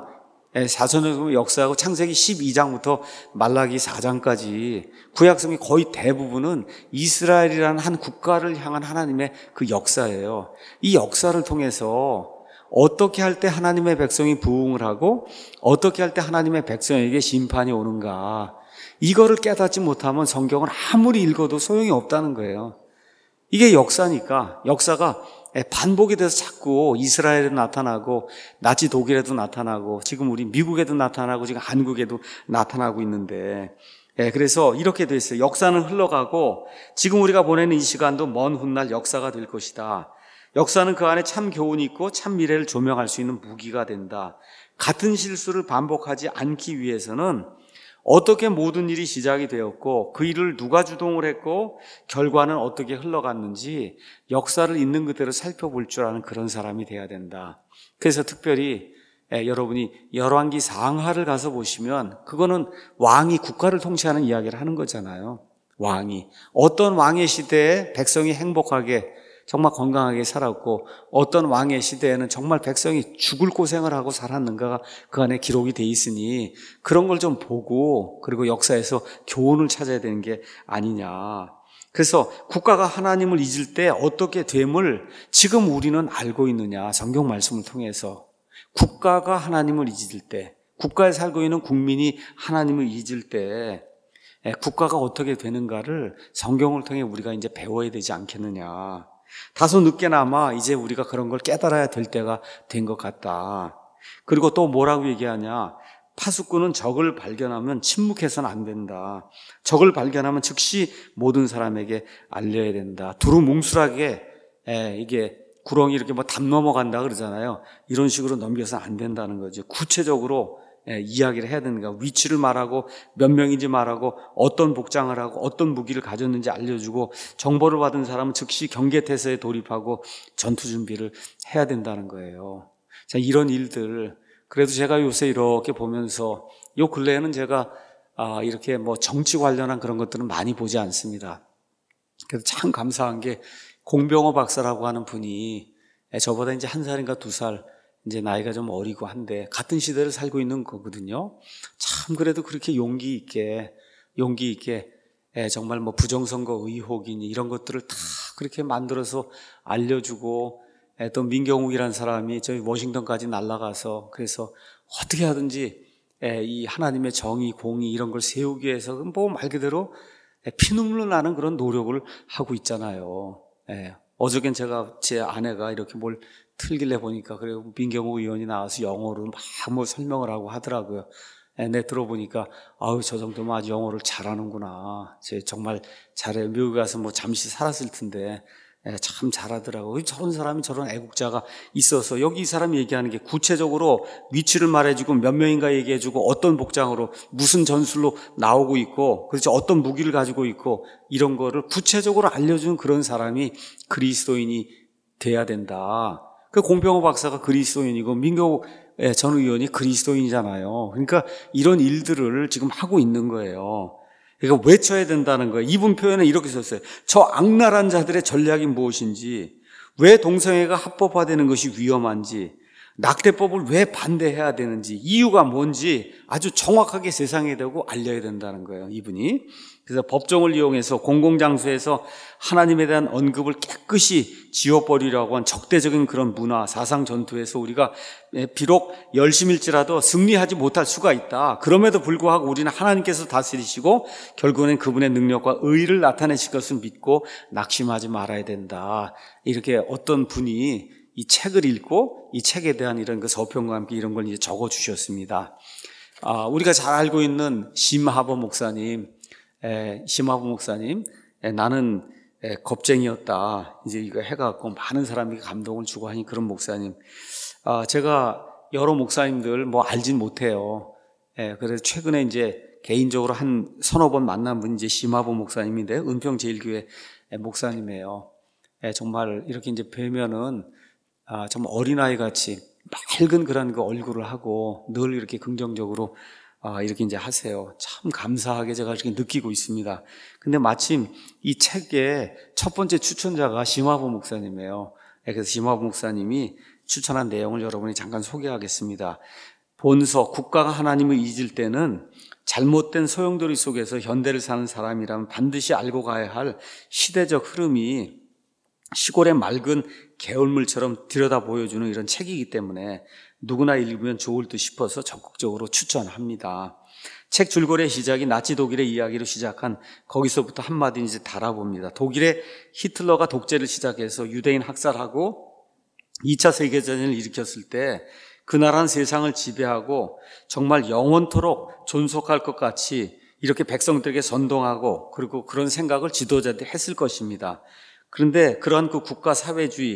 Speaker 1: 사천 년 동안 역사하고 창세기 십이 장부터 말라기 사 장까지 구약 성경의 거의 대부분은 이스라엘이라는 한 국가를 향한 하나님의 그 역사예요. 이 역사를 통해서 어떻게 할 때 하나님의 백성이 부흥을 하고 어떻게 할 때 하나님의 백성에게 심판이 오는가, 이거를 깨닫지 못하면 성경을 아무리 읽어도 소용이 없다는 거예요. 이게 역사니까. 역사가 반복이 돼서 자꾸 이스라엘에도 나타나고 나치 독일에도 나타나고 지금 우리 미국에도 나타나고 지금 한국에도 나타나고 있는데, 예, 그래서 이렇게 돼 있어요. 역사는 흘러가고 지금 우리가 보내는 이 시간도 먼 훗날 역사가 될 것이다. 역사는 그 안에 참 교훈이 있고 참 미래를 조명할 수 있는 무기가 된다. 같은 실수를 반복하지 않기 위해서는 어떻게 모든 일이 시작이 되었고 그 일을 누가 주동을 했고 결과는 어떻게 흘러갔는지 역사를 있는 그대로 살펴볼 줄 아는 그런 사람이 돼야 된다. 그래서 특별히 예, 여러분이 열왕기 상하를 가서 보시면 그거는 왕이 국가를 통치하는 이야기를 하는 거잖아요. 왕이 어떤 왕의 시대에 백성이 행복하게 정말 건강하게 살았고 어떤 왕의 시대에는 정말 백성이 죽을 고생을 하고 살았는가가 그 안에 기록이 돼 있으니 그런 걸 좀 보고 그리고 역사에서 교훈을 찾아야 되는 게 아니냐. 그래서 국가가 하나님을 잊을 때 어떻게 됨을 지금 우리는 알고 있느냐. 성경 말씀을 통해서 국가가 하나님을 잊을 때, 국가에 살고 있는 국민이 하나님을 잊을 때 국가가 어떻게 되는가를 성경을 통해 우리가 이제 배워야 되지 않겠느냐. 다소 늦게나마 이제 우리가 그런 걸 깨달아야 될 때가 된 것 같다. 그리고 또 뭐라고 얘기하냐. 파수꾼은 적을 발견하면 침묵해서는 안 된다. 적을 발견하면 즉시 모든 사람에게 알려야 된다. 두루뭉술하게 에, 이게 구렁이 이렇게 뭐 담 넘어간다 그러잖아요. 이런 식으로 넘겨서는 안 된다는 거죠. 구체적으로 예, 이야기를 해야 되는 거야. 위치를 말하고 몇 명인지 말하고 어떤 복장을 하고 어떤 무기를 가졌는지 알려주고 정보를 받은 사람은 즉시 경계태세에 돌입하고 전투 준비를 해야 된다는 거예요. 자, 이런 일들 그래도 제가 요새 이렇게 보면서 요 근래에는 제가 아, 이렇게 뭐 정치 관련한 그런 것들은 많이 보지 않습니다. 그래서 참 감사한 게 공병호 박사라고 하는 분이 저보다 이제 한 살인가 두 살 이제 나이가 좀 어리고 한데 같은 시대를 살고 있는 거거든요. 참 그래도 그렇게 용기 있게 용기 있게 정말 뭐 부정선거 의혹이니 이런 것들을 다 그렇게 만들어서 알려주고 또 민경욱이라는 사람이 저희 워싱턴까지 날아가서 그래서 어떻게 하든지 이 하나님의 정의, 공의 이런 걸 세우기 위해서 뭐 말 그대로 피눈물 나는 그런 노력을 하고 있잖아요. 어저께는 제가 제 아내가 이렇게 뭘 틀길래 보니까 그리고 민경호 의원이 나와서 영어로 막 뭐 설명을 하고 하더라고요. 내 들어보니까 아우 저 정도면 아주 영어를 잘하는구나. 제 정말 잘해요. 미국에 가서 뭐 잠시 살았을 텐데 참 잘하더라고요. 저런 사람이 저런 애국자가 있어서 여기 이 사람이 얘기하는 게 구체적으로 위치를 말해주고 몇 명인가 얘기해주고 어떤 복장으로 무슨 전술로 나오고 있고 그렇죠 어떤 무기를 가지고 있고 이런 거를 구체적으로 알려주는 그런 사람이 그리스도인이 돼야 된다. 그 공병호 박사가 그리스도인이고 민경욱 전 의원이 그리스도인이잖아요. 그러니까 이런 일들을 지금 하고 있는 거예요. 그러니까 외쳐야 된다는 거예요. 이분 표현에 이렇게 썼어요. 저 악랄한 자들의 전략이 무엇인지, 왜 동성애가 합법화되는 것이 위험한지, 낙태법을 왜 반대해야 되는지, 이유가 뭔지 아주 정확하게 세상에 대고 알려야 된다는 거예요. 이분이. 그래서 법정을 이용해서 공공장소에서 하나님에 대한 언급을 깨끗이 지워버리려고 한 적대적인 그런 문화, 사상 전투에서 우리가 비록 열심일지라도 승리하지 못할 수가 있다. 그럼에도 불구하고 우리는 하나님께서 다스리시고 결국에는 그분의 능력과 의를 나타내실 것을 믿고 낙심하지 말아야 된다. 이렇게 어떤 분이 이 책을 읽고 이 책에 대한 이런 그 서평과 함께 이런 걸 이제 적어 주셨습니다. 아, 우리가 잘 알고 있는 심하보 목사님, 에, 심하보 목사님, 에, 나는 에, 겁쟁이였다. 이제 이거 해갖고 많은 사람이 감동을 주고 하니 그런 목사님. 아, 제가 여러 목사님들 뭐 알진 못해요. 에, 그래서 최근에 이제 개인적으로 한 서너 번 만난 분이 이제 심하보 목사님인데 은평제일교회 목사님이에요. 에, 정말 이렇게 이제 뵈면은 아, 정말 어린아이 같이 맑은 그런 그 얼굴을 하고 늘 이렇게 긍정적으로 아, 이렇게 이제 하세요. 참 감사하게 제가 이렇게 느끼고 있습니다. 근데 마침 이 책의 첫 번째 추천자가 심하보 목사님이에요. 그래서 심하보 목사님이 추천한 내용을 여러분이 잠깐 소개하겠습니다. 본서, 국가가 하나님을 잊을 때는 잘못된 소용돌이 속에서 현대를 사는 사람이라면 반드시 알고 가야 할 시대적 흐름이 시골의 맑은 개울물처럼 들여다 보여주는 이런 책이기 때문에 누구나 읽으면 좋을 듯 싶어서 적극적으로 추천합니다. 책 줄거리의 시작이 나치 독일의 이야기로 시작한 거기서부터 한마디 이제 달아봅니다. 독일의 히틀러가 독재를 시작해서 유대인 학살하고 이 차 세계대전을 일으켰을 때 그 나라는 세상을 지배하고 정말 영원토록 존속할 것 같이 이렇게 백성들에게 선동하고 그리고 그런 생각을 지도자들이 했을 것입니다. 그런데 그러한 그 국가 사회주의,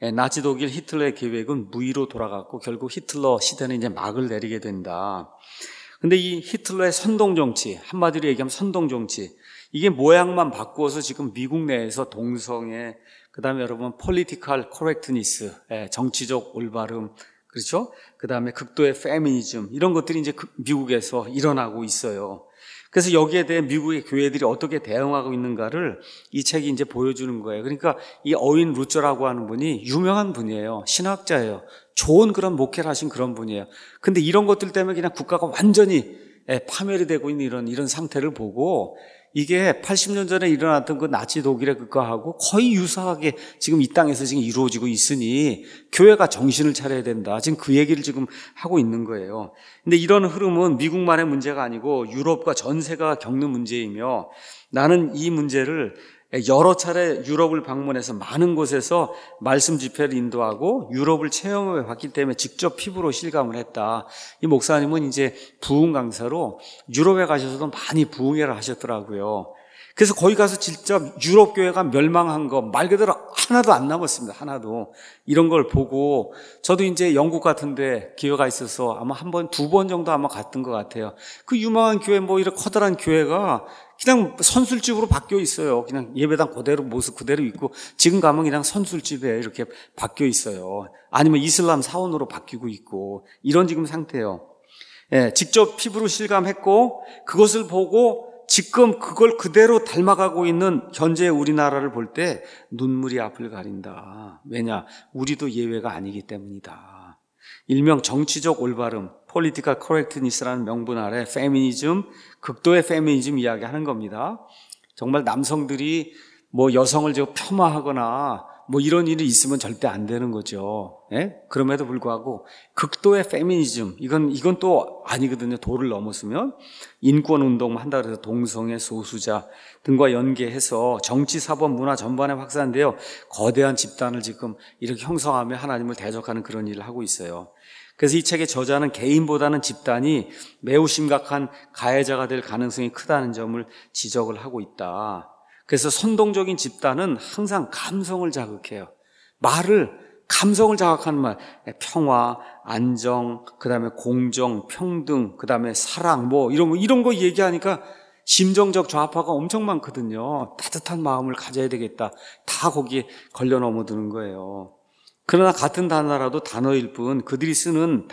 Speaker 1: 나치 독일 히틀러의 계획은 무의로 돌아갔고 결국 히틀러 시대는 이제 막을 내리게 된다. 근데 이 히틀러의 선동 정치, 한마디로 얘기하면 선동 정치, 이게 모양만 바꾸어서 지금 미국 내에서 동성애, 그 다음에 여러분 political correctness, 정치적 올바름, 그렇죠? 그 다음에 극도의 페미니즘, 이런 것들이 이제 미국에서 일어나고 있어요. 그래서 여기에 대해 미국의 교회들이 어떻게 대응하고 있는가를 이 책이 이제 보여주는 거예요. 그러니까 이 어윈 루저라고 하는 분이 유명한 분이에요. 신학자예요. 좋은 그런 목회를 하신 그런 분이에요. 근데 이런 것들 때문에 그냥 국가가 완전히 파멸이 되고 있는 이런, 이런 상태를 보고 이게 팔십 년 전에 일어났던 그 나치 독일의 그거하고 거의 유사하게 지금 이 땅에서 지금 이루어지고 있으니 교회가 정신을 차려야 된다. 지금 그 얘기를 지금 하고 있는 거예요. 근데 이런 흐름은 미국만의 문제가 아니고 유럽과 전 세계가 겪는 문제이며 나는 이 문제를 여러 차례 유럽을 방문해서 많은 곳에서 말씀 집회를 인도하고 유럽을 체험해 봤기 때문에 직접 피부로 실감을 했다. 이 목사님은 이제 부흥 강사로 유럽에 가셔서도 많이 부흥회를 하셨더라고요. 그래서 거기 가서 직접 유럽 교회가 멸망한 거 말 그대로 하나도 안 남았습니다. 하나도. 이런 걸 보고 저도 이제 영국 같은데 기회가 있어서 아마 한 번, 두 번 정도 아마 갔던 것 같아요. 그 유명한 교회 뭐 이렇게 커다란 교회가 그냥 선술집으로 바뀌어 있어요. 그냥 예배당 그대로 모습 그대로 있고 지금 가면 그냥 선술집에 이렇게 바뀌어 있어요. 아니면 이슬람 사원으로 바뀌고 있고 이런 지금 상태예요. 예, 직접 피부로 실감했고 그것을 보고 지금 그걸 그대로 닮아가고 있는 현재 우리나라를 볼 때 눈물이 앞을 가린다. 왜냐? 우리도 예외가 아니기 때문이다. 일명 정치적 올바름, political correctness라는 명분 아래 페미니즘, 극도의 페미니즘 이야기하는 겁니다. 정말 남성들이 뭐 여성을 저 폄하하거나 뭐 이런 일이 있으면 절대 안 되는 거죠. 예? 그럼에도 불구하고 극도의 페미니즘, 이건 이건 또 아니거든요. 도를 넘었으면 인권 운동 한다 그래서 동성애 소수자 등과 연계해서 정치, 사법, 문화 전반에 확산되어 거대한 집단을 지금 이렇게 형성하며 하나님을 대적하는 그런 일을 하고 있어요. 그래서 이 책의 저자는 개인보다는 집단이 매우 심각한 가해자가 될 가능성이 크다는 점을 지적을 하고 있다. 그래서 선동적인 집단은 항상 감성을 자극해요. 말을, 감성을 자극하는 말, 평화, 안정, 그 다음에 공정, 평등, 그 다음에 사랑, 뭐 이런 거, 이런 거 얘기하니까 심정적 좌파가 엄청 많거든요. 따뜻한 마음을 가져야 되겠다. 다 거기에 걸려 넘어드는 거예요. 그러나 같은 단어라도 단어일 뿐 그들이 쓰는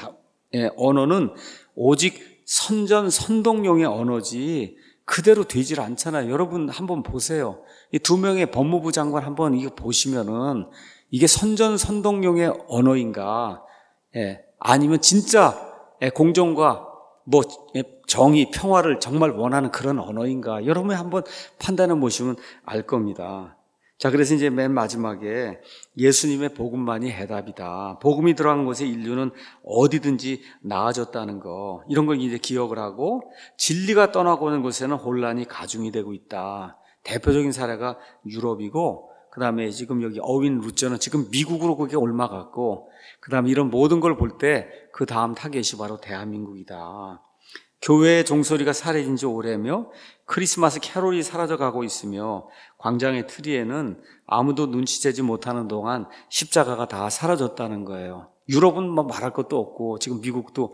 Speaker 1: 언어는 오직 선전, 선동용의 언어지 그대로 되질 않잖아요. 여러분 한번 보세요. 이 두 명의 법무부 장관 한번 이거 보시면은 이게 선전, 선동용의 언어인가? 예, 아니면 진짜 공정과 뭐 정의, 평화를 정말 원하는 그런 언어인가? 여러분이 한번 판단해 보시면 알 겁니다. 자, 그래서 이제 맨 마지막에 예수님의 복음만이 해답이다. 복음이 들어간 곳에 인류는 어디든지 나아졌다는 거. 이런 걸 이제 기억을 하고 진리가 떠나고 오는 곳에는 혼란이 가중이 되고 있다. 대표적인 사례가 유럽이고 그 다음에 지금 여기 어윈 루저는 지금 미국으로 그게 옮아갔고 그 다음에 이런 모든 걸 볼 때 그 다음 타겟이 바로 대한민국이다. 교회의 종소리가 사라진 지 오래며 크리스마스 캐롤이 사라져가고 있으며 광장의 트리에는 아무도 눈치채지 못하는 동안 십자가가 다 사라졌다는 거예요. 유럽은 뭐 말할 것도 없고 지금 미국도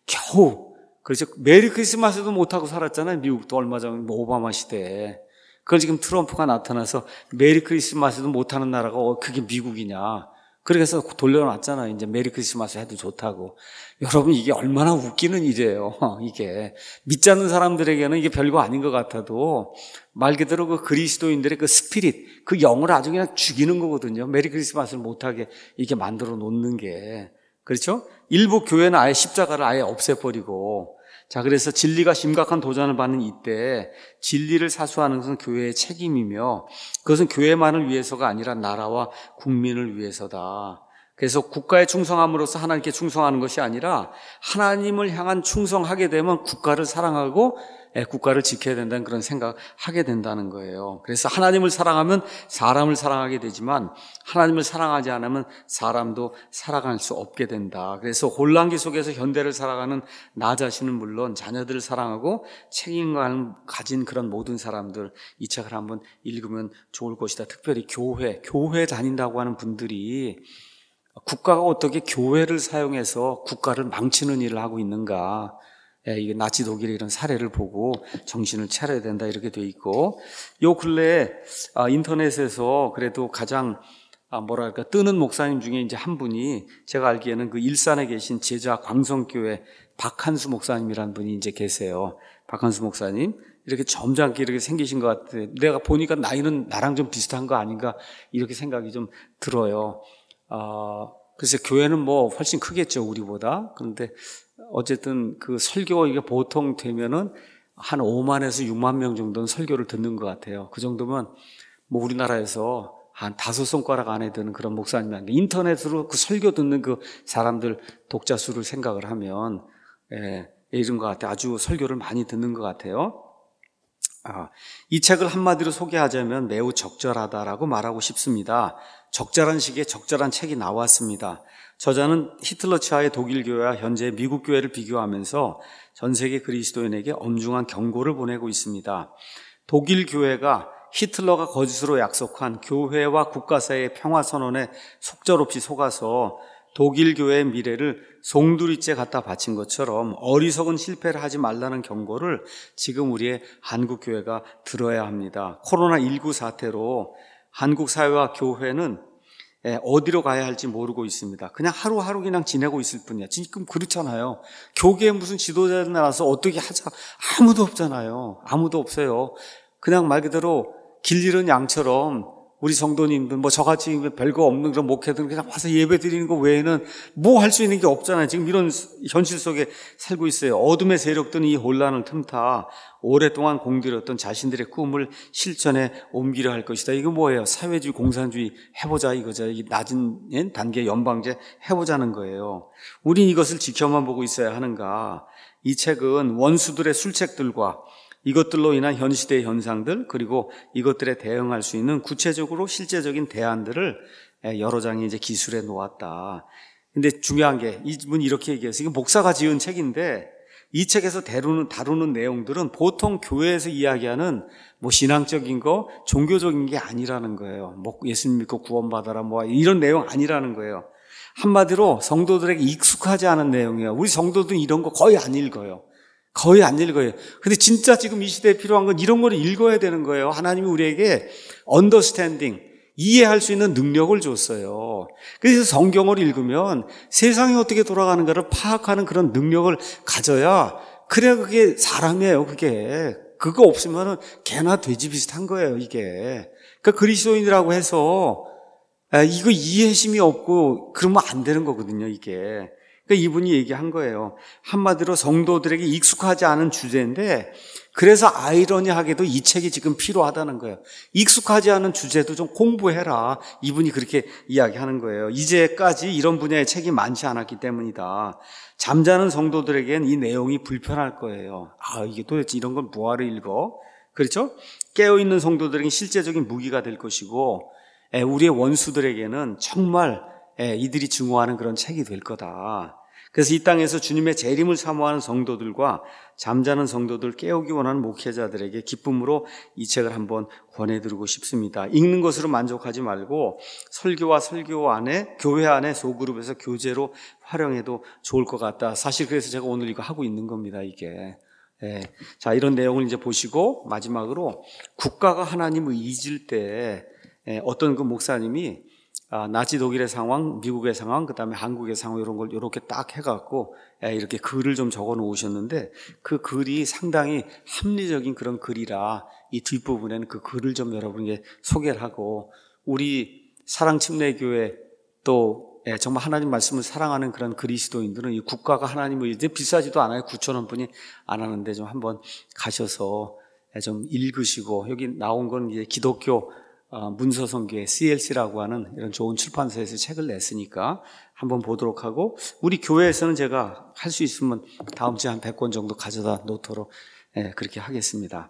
Speaker 1: 겨우 그렇죠. 메리 크리스마스도 못하고 살았잖아요. 미국도 얼마 전 오바마 시대에. 그걸 지금 트럼프가 나타나서 메리 크리스마스도 못하는 나라가 어, 그게 미국이냐. 그래서 돌려놨잖아요. 이제 메리 크리스마스 해도 좋다고. 여러분 이게 얼마나 웃기는 일이에요. 이게 믿지 않는 사람들에게는 이게 별거 아닌 것 같아도 말 그대로 그 그리스도인들의 그 스피릿, 그 영을 아주 그냥 죽이는 거거든요. 메리 크리스마스를 못하게 이렇게 만들어 놓는 게. 그렇죠? 일부 교회는 아예 십자가를 아예 없애버리고 자, 그래서 진리가 심각한 도전을 받는 이때 진리를 사수하는 것은 교회의 책임이며 그것은 교회만을 위해서가 아니라 나라와 국민을 위해서다. 그래서 국가에 충성함으로써 하나님께 충성하는 것이 아니라 하나님을 향한 충성하게 되면 국가를 사랑하고 국가를 지켜야 된다는 그런 생각하게 된다는 거예요. 그래서 하나님을 사랑하면 사람을 사랑하게 되지만 하나님을 사랑하지 않으면 사람도 살아갈 수 없게 된다. 그래서 혼란기 속에서 현대를 살아가는 나 자신은 물론 자녀들을 사랑하고 책임감을 가진 그런 모든 사람들, 이 책을 한번 읽으면 좋을 것이다. 특별히 교회, 교회 다닌다고 하는 분들이 국가가 어떻게 교회를 사용해서 국가를 망치는 일을 하고 있는가. 예, 이게 나치 독일의 이런 사례를 보고 정신을 차려야 된다 이렇게 돼 있고, 요 근래에 아, 인터넷에서 그래도 가장 아, 뭐랄까 뜨는 목사님 중에 이제 한 분이 제가 알기에는 그 일산에 계신 제자 광성교회 박한수 목사님이라는 분이 이제 계세요. 박한수 목사님 이렇게 점잖게 이렇게 생기신 것 같아요. 내가 보니까 나이는 나랑 좀 비슷한 거 아닌가 이렇게 생각이 좀 들어요. 아, 글쎄 교회는 뭐 훨씬 크겠죠 우리보다. 그런데 어쨌든 그 설교 이게 보통 되면은 한 오만에서 육만 명 정도는 설교를 듣는 것 같아요. 그 정도면 뭐 우리나라에서 한 다섯 손가락 안에 드는 그런 목사님인데, 인터넷으로 그 설교 듣는 그 사람들 독자 수를 생각을 하면 예, 이런 것 같아요. 아주 설교를 많이 듣는 것 같아요. 아, 이 책을 한마디로 소개하자면 매우 적절하다라고 말하고 싶습니다. 적절한 시기에 적절한 책이 나왔습니다. 저자는 히틀러 치하의 독일 교회와 현재 미국 교회를 비교하면서 전 세계 그리스도인에게 엄중한 경고를 보내고 있습니다. 독일 교회가 히틀러가 거짓으로 약속한 교회와 국가 사이의 평화선언에 속절없이 속아서 독일 교회의 미래를 송두리째 갖다 바친 것처럼 어리석은 실패를 하지 말라는 경고를 지금 우리의 한국 교회가 들어야 합니다. 코로나십구 사태로 한국 사회와 교회는 어디로 가야 할지 모르고 있습니다. 그냥 하루하루 그냥 지내고 있을 뿐이야. 지금 그렇잖아요. 교계에 무슨 지도자들 나와서 어떻게 하자, 아무도 없잖아요. 아무도 없어요. 그냥 말 그대로 길 잃은 양처럼 우리 성도님들 뭐 저같이 별거 없는 그런 목회들 그냥 와서 예배 드리는 거 외에는 뭐 할 수 있는 게 없잖아요. 지금 이런 현실 속에 살고 있어요. 어둠의 세력들은 이 혼란을 틈타 오랫동안 공들였던 자신들의 꿈을 실천에 옮기려 할 것이다. 이거 뭐예요? 사회주의 공산주의 해보자 이거죠. 이 낮은 단계 연방제 해보자는 거예요. 우린 이것을 지켜만 보고 있어야 하는가? 이 책은 원수들의 술책들과 이것들로 인한 현 시대의 현상들, 그리고 이것들에 대응할 수 있는 구체적으로 실제적인 대안들을 여러 장의 이제 기술에 놓았다. 근데 중요한 게 이분이 이렇게 얘기해서, 이게 목사가 지은 책인데 이 책에서 다루는, 다루는 내용들은 보통 교회에서 이야기하는 뭐 신앙적인 거, 종교적인 게 아니라는 거예요. 뭐 예수님 믿고 구원받아라 뭐 이런 내용 아니라는 거예요. 한마디로 성도들에게 익숙하지 않은 내용이에요. 우리 성도들은 이런 거 거의 안 읽어요. 거의 안 읽어요. 근데 진짜 지금 이 시대에 필요한 건 이런 거를 읽어야 되는 거예요. 하나님이 우리에게 언더스탠딩, 이해할 수 있는 능력을 줬어요. 그래서 성경을 읽으면 세상이 어떻게 돌아가는가를 파악하는 그런 능력을 가져야, 그래야 그게 사람이에요. 그게 그거 없으면은 개나 돼지 비슷한 거예요. 이게 그러니까 그리스도인이라고 해서 이거 이해심이 없고 그러면 안 되는 거거든요. 이게 그러니까 이분이 얘기한 거예요. 한마디로 성도들에게 익숙하지 않은 주제인데, 그래서 아이러니하게도 이 책이 지금 필요하다는 거예요. 익숙하지 않은 주제도 좀 공부해라. 이분이 그렇게 이야기하는 거예요. 이제까지 이런 분야의 책이 많지 않았기 때문이다. 잠자는 성도들에겐 이 내용이 불편할 거예요. 아, 이게 도대체 이런 걸 뭐하러 읽어? 그렇죠? 깨어있는 성도들에겐 실제적인 무기가 될 것이고, 우리의 원수들에게는 정말 이들이 증오하는 그런 책이 될 거다. 그래서 이 땅에서 주님의 재림을 사모하는 성도들과 잠자는 성도들 깨우기 원하는 목회자들에게 기쁨으로 이 책을 한번 권해드리고 싶습니다. 읽는 것으로 만족하지 말고 설교와 설교 안에, 교회 안에 소그룹에서 교재로 활용해도 좋을 것 같다. 사실 그래서 제가 오늘 이거 하고 있는 겁니다. 이게 예. 자, 이런 내용을 이제 보시고 마지막으로 국가가 하나님을 잊을 때 어떤 그 목사님이 아, 나치 독일의 상황, 미국의 상황, 그 다음에 한국의 상황, 이런 걸 이렇게 딱 해갖고 이렇게 글을 좀 적어 놓으셨는데, 그 글이 상당히 합리적인 그런 글이라 이 뒷부분에는 그 글을 좀 여러분에게 소개를 하고, 우리 사랑침례교회 또 정말 하나님 말씀을 사랑하는 그런 그리스도인들은 이 국가가 하나님을 이제 비싸지도 않아요. 구천 원뿐이 안 하는데 좀 한번 가셔서 좀 읽으시고, 여기 나온 건 이제 기독교 어, 문서선교회 씨엘씨라고 하는 이런 좋은 출판사에서 책을 냈으니까 한번 보도록 하고, 우리 교회에서는 제가 할 수 있으면 다음 주에 한 백 권 정도 가져다 놓도록 예, 그렇게 하겠습니다.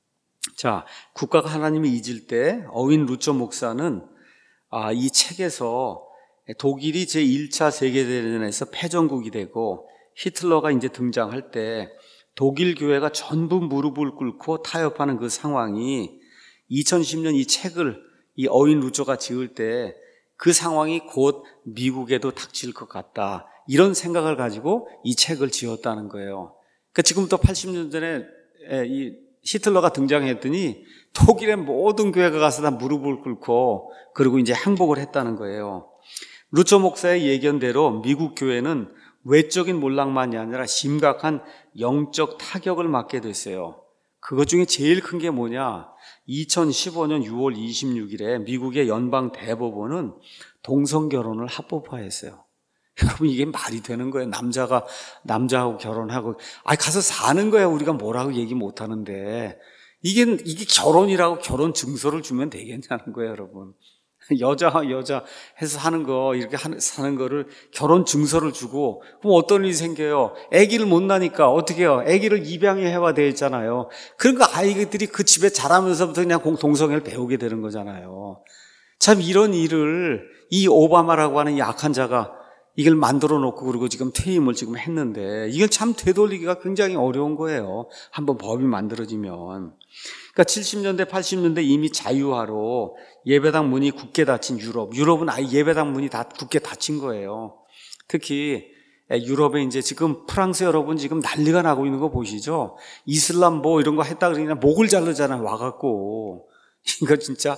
Speaker 1: 자, 국가가 하나님을 잊을 때 어윈 루처 목사는 아, 이 책에서 독일이 제일 차 세계대전에서 패전국이 되고 히틀러가 이제 등장할 때 독일 교회가 전부 무릎을 꿇고 타협하는 그 상황이 이천십 년 이 책을 이 어윈 루처가 지을 때 그 상황이 곧 미국에도 닥칠 것 같다. 이런 생각을 가지고 이 책을 지었다는 거예요. 그러니까 지금부터 팔십 년 전에 이 히틀러가 등장했더니 독일의 모든 교회가 가서 다 무릎을 꿇고 그리고 이제 항복을 했다는 거예요. 루처 목사의 예견대로 미국 교회는 외적인 몰락만이 아니라 심각한 영적 타격을 맞게 됐어요. 그것 중에 제일 큰 게 뭐냐? 이천십오 년 유월 이십육일에 미국의 연방 대법원은 동성결혼을 합법화했어요. 여러분, 이게 말이 되는 거예요. 남자가 남자하고 결혼하고, 아, 가서 사는 거야. 우리가 뭐라고 얘기 못 하는데. 이게, 이게 결혼이라고 결혼 증서를 주면 되겠냐는 거예요, 여러분. 여자, 여자 해서 하는 거, 이렇게 사는 거를 결혼 증서를 주고, 그럼 어떤 일이 생겨요? 아기를 못 낳으니까 어떻게 해요? 아기를 입양이 해야 되어 있잖아요. 그러니까 아이들이 그 집에 자라면서부터 그냥 동성애를 배우게 되는 거잖아요. 참 이런 일을 이 오바마라고 하는 약한 자가 이걸 만들어 놓고 그리고 지금 퇴임을 지금 했는데 이걸 참 되돌리기가 굉장히 어려운 거예요. 한번 법이 만들어지면. 그러니까 칠십 년대, 팔십 년대 이미 자유화로 예배당 문이 굳게 닫힌 유럽. 유럽은 아예 예배당 문이 다 굳게 닫힌 거예요. 특히 유럽에 이제 지금 프랑스 여러분 지금 난리가 나고 있는 거 보시죠? 이슬람 뭐 이런 거 했다 그러냐 목을 자르잖아요. 와갖고. 이거 진짜,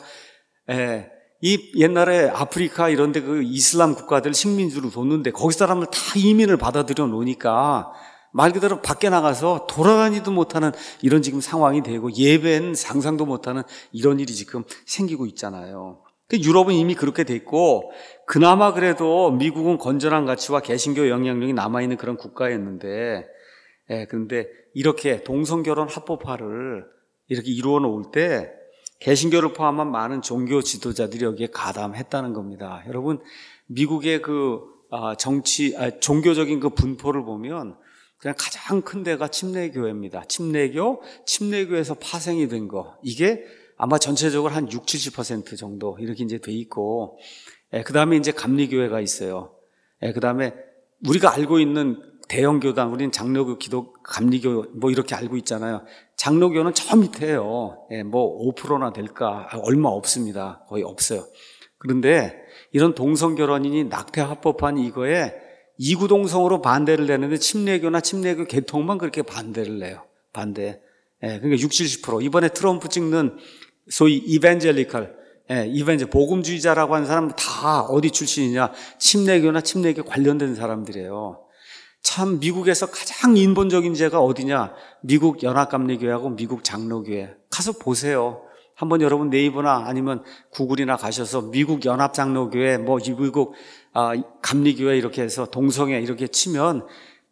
Speaker 1: 예. 이 옛날에 아프리카 이런 데 그 이슬람 국가들 식민지로 뒀는데 거기 사람을 다 이민을 받아들여 놓으니까 말 그대로 밖에 나가서 돌아다니도 못하는 이런 지금 상황이 되고 예배는 상상도 못하는 이런 일이 지금 생기고 있잖아요. 유럽은 이미 그렇게 됐고 그나마 그래도 미국은 건전한 가치와 개신교 영향력이 남아있는 그런 국가였는데 예, 그런데 이렇게 동성결혼 합법화를 이렇게 이루어 놓을 때 개신교를 포함한 많은 종교 지도자들이 여기에 가담했다는 겁니다. 여러분, 미국의 그 정치, 종교적인 그 분포를 보면 그냥 가장 큰 데가 침례교회입니다. 침례교, 침례교에서 파생이 된 거. 이게 아마 전체적으로 한 육십, 칠십 퍼센트 정도 이렇게 이제 돼 있고, 그 다음에 이제 감리교회가 있어요. 그 다음에 우리가 알고 있는 대형교단, 우리는 장로교, 기독, 감리교 뭐 이렇게 알고 있잖아요. 장로교는 저 밑에요. 예, 뭐 오 퍼센트나 될까? 얼마 없습니다. 거의 없어요. 그런데 이런 동성결혼인이 낙태 합법한 이거에 이구동성으로 반대를 내는데 침례교나 침례교 계통만 그렇게 반대를 내요. 반대. 예, 그러니까 육십, 칠십 퍼센트. 이번에 트럼프 찍는 소위 이벤젤리컬, 예, 이벤젤 복음주의자라고 하는 사람 다 어디 출신이냐? 침례교나 침례교 관련된 사람들이에요. 참 미국에서 가장 인본적인 죄가 어디냐? 미국 연합감리교회하고 미국 장로교회. 가서 보세요. 한번 여러분 네이버나 아니면 구글이나 가셔서 미국 연합장로교회, 뭐 미국 아, 감리교회 이렇게 해서 동성애 이렇게 치면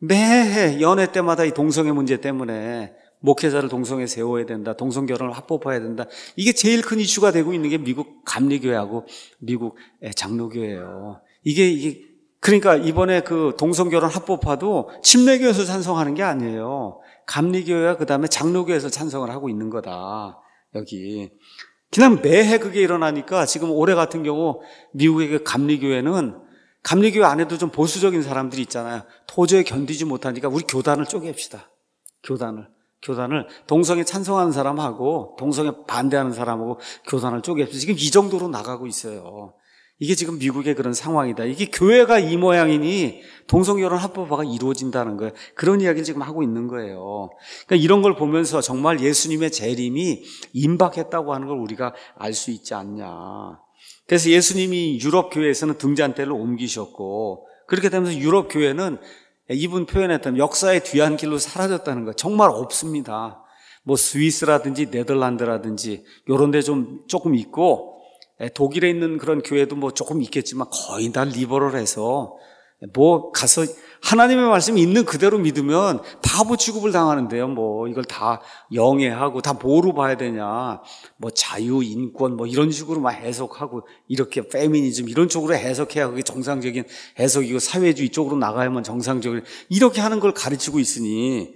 Speaker 1: 매해 연회 때마다 이 동성애 문제 때문에 목회자를 동성애 세워야 된다. 동성결혼을 합법화해야 된다. 이게 제일 큰 이슈가 되고 있는 게 미국 감리교회하고 미국 장로교회예요. 이게 이게 그러니까 이번에 그 동성결혼 합법화도 침례교에서 찬성하는 게 아니에요. 감리교회와 그 다음에 장로교에서 찬성을 하고 있는 거다. 여기. 그냥 매해 그게 일어나니까 지금 올해 같은 경우 미국의 그 감리교회는 감리교회 안에도 좀 보수적인 사람들이 있잖아요. 도저히 견디지 못하니까 우리 교단을 쪼갭시다. 교단을. 교단을 동성애 찬성하는 사람하고 동성애 반대하는 사람하고 교단을 쪼갭시다. 지금 이 정도로 나가고 있어요. 이게 지금 미국의 그런 상황이다. 이게 교회가 이 모양이니 동성결혼 합법화가 이루어진다는 거예요. 그런 이야기를 지금 하고 있는 거예요. 그러니까 이런 걸 보면서 정말 예수님의 재림이 임박했다고 하는 걸 우리가 알 수 있지 않냐. 그래서 예수님이 유럽 교회에서는 등잔대를 옮기셨고 그렇게 되면서 유럽 교회는 이분 표현했던 역사의 뒤안길로 사라졌다는 거 정말 없습니다. 뭐 스위스라든지 네덜란드라든지 이런 데 좀 조금 있고 독일에 있는 그런 교회도 뭐 조금 있겠지만 거의 다 리버럴해서 뭐 가서 하나님의 말씀이 있는 그대로 믿으면 바보 취급을 당하는데요. 뭐 이걸 다 영해하고 다 뭐로 봐야 되냐. 뭐 자유, 인권 뭐 이런 식으로 막 해석하고 이렇게 페미니즘 이런 쪽으로 해석해야 그게 정상적인 해석이고 사회주의 쪽으로 나가야만 정상적인 이렇게 하는 걸 가르치고 있으니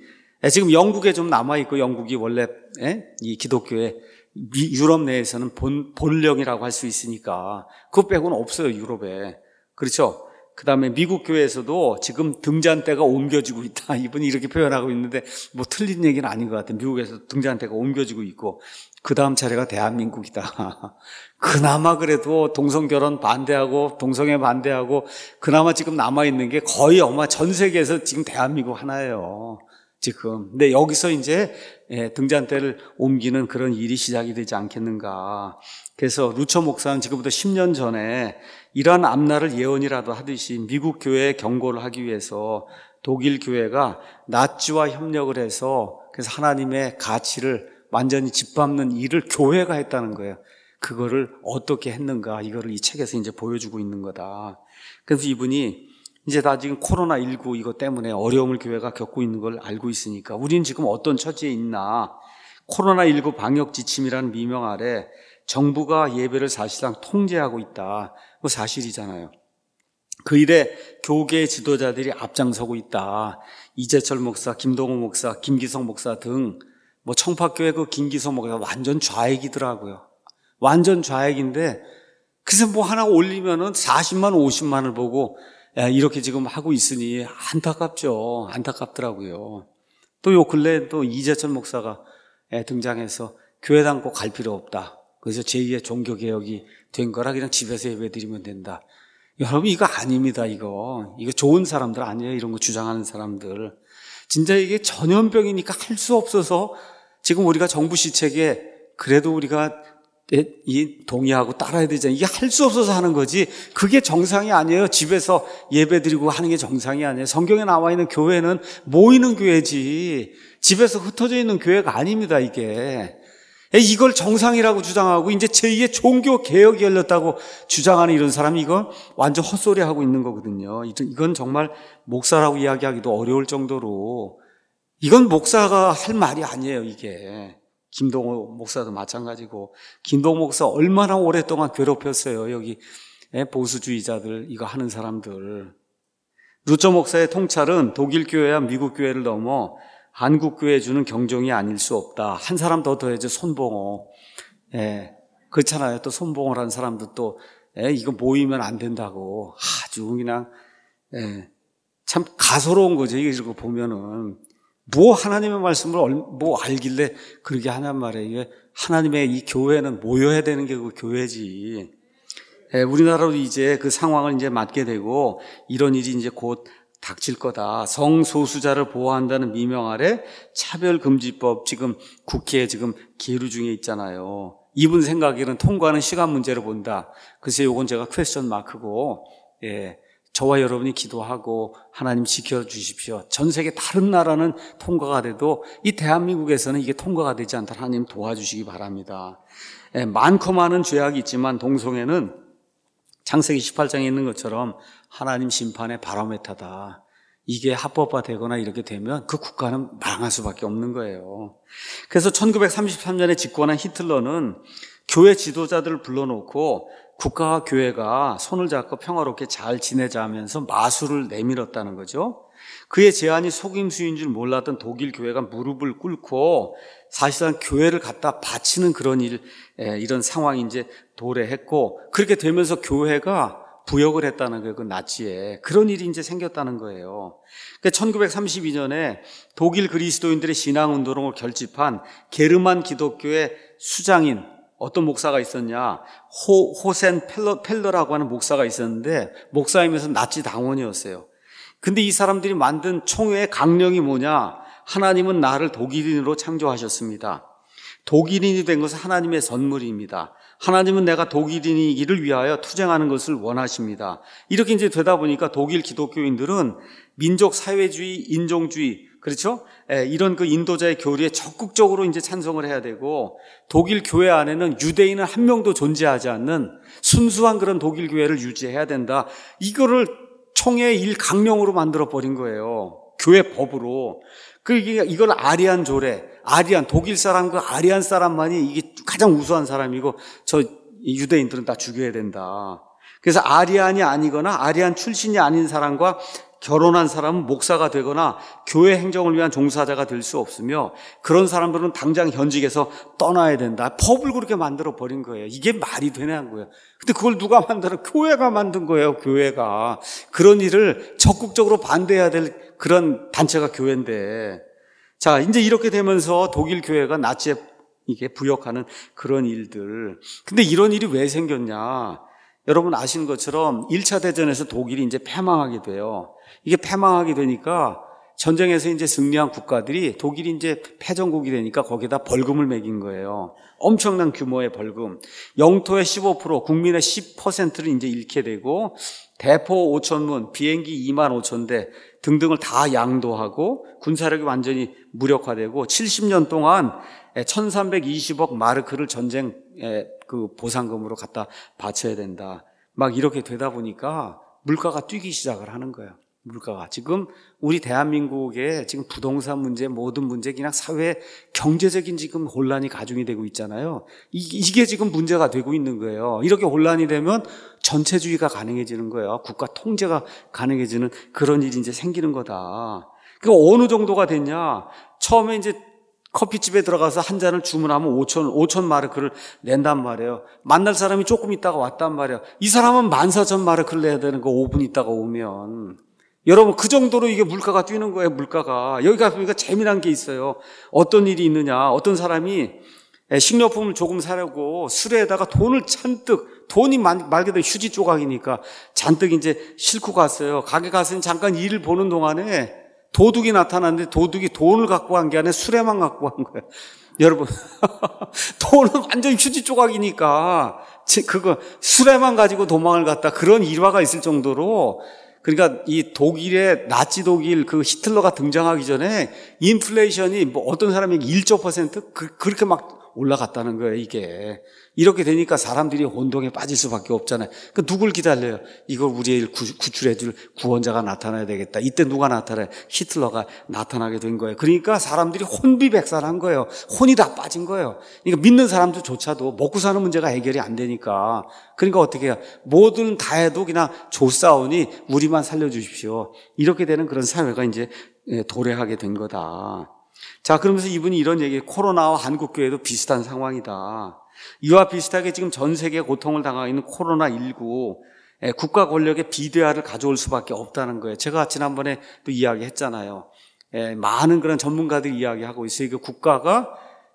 Speaker 1: 예, 지금 영국에 좀 남아있고, 영국이 원래 예? 이 기독교의 유럽 내에서는 본, 본령이라고 할 수 있으니까 그거 빼고는 없어요, 유럽에. 그렇죠? 그 다음에 미국 교회에서도 지금 등잔대가 옮겨지고 있다. 이분이 이렇게 표현하고 있는데 뭐 틀린 얘기는 아닌 것 같아요. 미국에서 등잔대가 옮겨지고 있고 그 다음 차례가 대한민국이다. 그나마 그래도 동성결혼 반대하고 동성애 반대하고 그나마 지금 남아있는 게 거의 아마 전 세계에서 지금 대한민국 하나예요. 지금. 근데 여기서 이제 등잔대를 옮기는 그런 일이 시작이 되지 않겠는가. 그래서 루처 목사는 지금부터 십 년 전에 이러한 앞날을 예언이라도 하듯이 미국 교회에 경고를 하기 위해서 독일 교회가 나치와 협력을 해서 그래서 하나님의 가치를 완전히 짓밟는 일을 교회가 했다는 거예요. 그거를 어떻게 했는가, 이거를 이 책에서 이제 보여주고 있는 거다. 그래서 이분이 이제 다 지금 코로나십구 이거 때문에 어려움을 교회가 겪고 있는 걸 알고 있으니까 우리는 지금 어떤 처지에 있나, 코로나십구 방역 지침이라는 미명 아래 정부가 예배를 사실상 통제하고 있다. 그 사실이잖아요. 그 일에 교계 지도자들이 앞장서고 있다. 이재철 목사, 김동호 목사, 김기성 목사 등 뭐 청파교회 그 김기성 목사 완전 좌익이더라고요. 완전 좌익인데 그래서 뭐 하나 올리면은 사십만, 오십만을 보고 야, 이렇게 지금 하고 있으니 안타깝죠. 안타깝더라고요. 또 요 근래 또 이재철 목사가 등장해서 교회당 꼭 갈 필요 없다. 그래서 제이의 종교개혁이 된 거라 그냥 집에서 예배드리면 된다. 여러분 이거 아닙니다. 이거 이거 좋은 사람들 아니에요. 이런 거 주장하는 사람들. 진짜 이게 전염병이니까 할 수 없어서 지금 우리가 정부 시책에 그래도 우리가 이 동의하고 따라야 되잖아요. 이게 할 수 없어서 하는 거지 그게 정상이 아니에요. 집에서 예배드리고 하는 게 정상이 아니에요. 성경에 나와 있는 교회는 모이는 교회지 집에서 흩어져 있는 교회가 아닙니다. 이게 이걸 정상이라고 주장하고 이제 제이의 종교 개혁이 열렸다고 주장하는 이런 사람이 이건 완전 헛소리하고 있는 거거든요. 이건 정말 목사라고 이야기하기도 어려울 정도로 이건 목사가 할 말이 아니에요. 이게 김동호 목사도 마찬가지고 김동호 목사 얼마나 오랫동안 괴롭혔어요. 여기 보수주의자들 이거 하는 사람들. 루처 목사의 통찰은 독일 교회와 미국 교회를 넘어 한국 교회에 주는 경종이 아닐 수 없다. 한 사람 더 더해줘. 손봉호. 예, 그렇잖아요. 또 손봉호라는 사람도 또 예, 이거 모이면 안 된다고 아주 그냥 예, 참 가소로운 거죠. 이거 보면은 뭐 하나님의 말씀을 뭐 알길래 그렇게 하냔 말이에요. 하나님의 이 교회는 모여야 되는 게 그 교회지. 예, 우리나라도 이제 그 상황을 이제 맞게 되고 이런 일이 이제 곧 닥칠 거다. 성소수자를 보호한다는 미명 아래 차별금지법 지금 국회에 지금 계류 중에 있잖아요. 이분 생각에는 통과는 시간 문제로 본다. 글쎄 요건 제가 퀘스천 마크고 예, 저와 여러분이 기도하고 하나님 지켜주십시오. 전 세계 다른 나라는 통과가 돼도 이 대한민국에서는 이게 통과가 되지 않다. 하나님 도와주시기 바랍니다. 예, 많고 많은 죄악이 있지만 동성애는 창세기 십팔 장에 있는 것처럼 하나님 심판의 바로메타다. 이게 합법화되거나 이렇게 되면 그 국가는 망할 수밖에 없는 거예요. 그래서 천구백삼십삼 년에 집권한 히틀러는 교회 지도자들을 불러놓고 국가와 교회가 손을 잡고 평화롭게 잘 지내자 하면서 마술을 내밀었다는 거죠. 그의 제안이 속임수인 줄 몰랐던 독일 교회가 무릎을 꿇고 사실상 교회를 갖다 바치는 그런 일, 이런 상황이 이제 도래했고 그렇게 되면서 교회가 부역을 했다는 거예요. 그 나치에. 그런 일이 이제 생겼다는 거예요. 그러니까 천구백삼십이 년에 독일 그리스도인들의 신앙운동을 결집한 게르만 기독교의 수장인 어떤 목사가 있었냐, 호, 호센 펠러, 펠러라고 하는 목사가 있었는데 목사이면서 나치 당원이었어요. 근데 이 사람들이 만든 총회의 강령이 뭐냐, 하나님은 나를 독일인으로 창조하셨습니다. 독일인이 된 것은 하나님의 선물입니다. 하나님은 내가 독일인이기를 위하여 투쟁하는 것을 원하십니다. 이렇게 이제 되다 보니까 독일 기독교인들은 민족 사회주의, 인종주의, 그렇죠? 예, 이런 그 인도자의 교리에 적극적으로 이제 찬성을 해야 되고, 독일 교회 안에는 유대인은 한 명도 존재하지 않는 순수한 그런 독일 교회를 유지해야 된다. 이거를 총회의 일 강령으로 만들어 버린 거예요. 교회 법으로. 그 이걸 아리안 조례, 아리안 독일 사람 그 아리안 사람만이 이게 가장 우수한 사람이고 저 유대인들은 다 죽여야 된다. 그래서 아리안이 아니거나 아리안 출신이 아닌 사람과 결혼한 사람은 목사가 되거나 교회 행정을 위한 종사자가 될 수 없으며 그런 사람들은 당장 현직에서 떠나야 된다. 법을 그렇게 만들어 버린 거예요. 이게 말이 되냐는 거예요. 근데 그걸 누가 만들어? 교회가 만든 거예요. 교회가. 그런 일을 적극적으로 반대해야 될 그런 단체가 교회인데, 자, 이제 이렇게 되면서 독일 교회가 나치에 이게 부역하는 그런 일들. 근데 이런 일이 왜 생겼냐? 여러분 아시는 것처럼 일 차 대전에서 독일이 이제 패망하게 돼요. 이게 패망하게 되니까 전쟁에서 이제 승리한 국가들이 독일이 이제 패전국이 되니까 거기다 벌금을 매긴 거예요. 엄청난 규모의 벌금. 영토의 십오 퍼센트, 국민의 십 퍼센트를 이제 잃게 되고 대포 오천 문, 비행기 이만 오천 대 등등을 다 양도하고 군사력이 완전히 무력화되고 칠십 년 동안 천삼백이십억 마르크를 전쟁 그 보상금으로 갖다 바쳐야 된다. 막 이렇게 되다 보니까 물가가 뛰기 시작을 하는 거예요. 물가가. 지금 우리 대한민국의 지금 부동산 문제, 모든 문제, 그냥 사회 경제적인 지금 혼란이 가중이 되고 있잖아요. 이게 지금 문제가 되고 있는 거예요. 이렇게 혼란이 되면 전체주의가 가능해지는 거예요. 국가 통제가 가능해지는 그런 일이 이제 생기는 거다. 그 어느 정도가 됐냐? 처음에 이제 커피집에 들어가서 한 잔을 주문하면 오천, 오천 마르크를 낸단 말이에요. 만날 사람이 조금 있다가 왔단 말이에요. 이 사람은 만 사천 마르크를 내야 되는 거 오 분 있다가 오면. 여러분 그 정도로 이게 물가가 뛰는 거예요. 물가가. 여기 가서 보니까 재미난 게 있어요. 어떤 일이 있느냐. 어떤 사람이 식료품을 조금 사려고 술에다가 돈을 잔뜩, 돈이 말 그대로 휴지 조각이니까 잔뜩 이제 싣고 갔어요. 가게 가서 잠깐 일을 보는 동안에 도둑이 나타났는데 도둑이 돈을 갖고 간 게 아니라 술에만 갖고 간 거예요. 여러분 돈은 완전 휴지 조각이니까 그거 술에만 가지고 도망을 갔다. 그런 일화가 있을 정도로. 그러니까 이 독일의 나치 독일 그 히틀러가 등장하기 전에 인플레이션이 뭐 어떤 사람이 일 조 퍼센트 그, 그렇게 막 올라갔다는 거예요. 이게 이렇게 되니까 사람들이 혼동에 빠질 수밖에 없잖아요. 그 누굴 기다려요? 이걸 우리를 구출해줄 구원자가 나타나야 되겠다. 이때 누가 나타나요? 히틀러가 나타나게 된 거예요. 그러니까 사람들이 혼비백산한 거예요. 혼이 다 빠진 거예요. 그러니까 믿는 사람들조차도 먹고 사는 문제가 해결이 안 되니까. 그러니까 어떻게 해요? 뭐든 다 해도 그냥 조싸우니 우리만 살려주십시오. 이렇게 되는 그런 사회가 이제 도래하게 된 거다. 자, 그러면서 이분이 이런 얘기, 코로나와 한국교회도 비슷한 상황이다. 이와 비슷하게 지금 전 세계에 고통을 당하고 있는 코로나 십구, 국가 권력의 비대화를 가져올 수밖에 없다는 거예요. 제가 지난번에 또 이야기했잖아요. 많은 그런 전문가들이 이야기하고 있어요. 그 국가가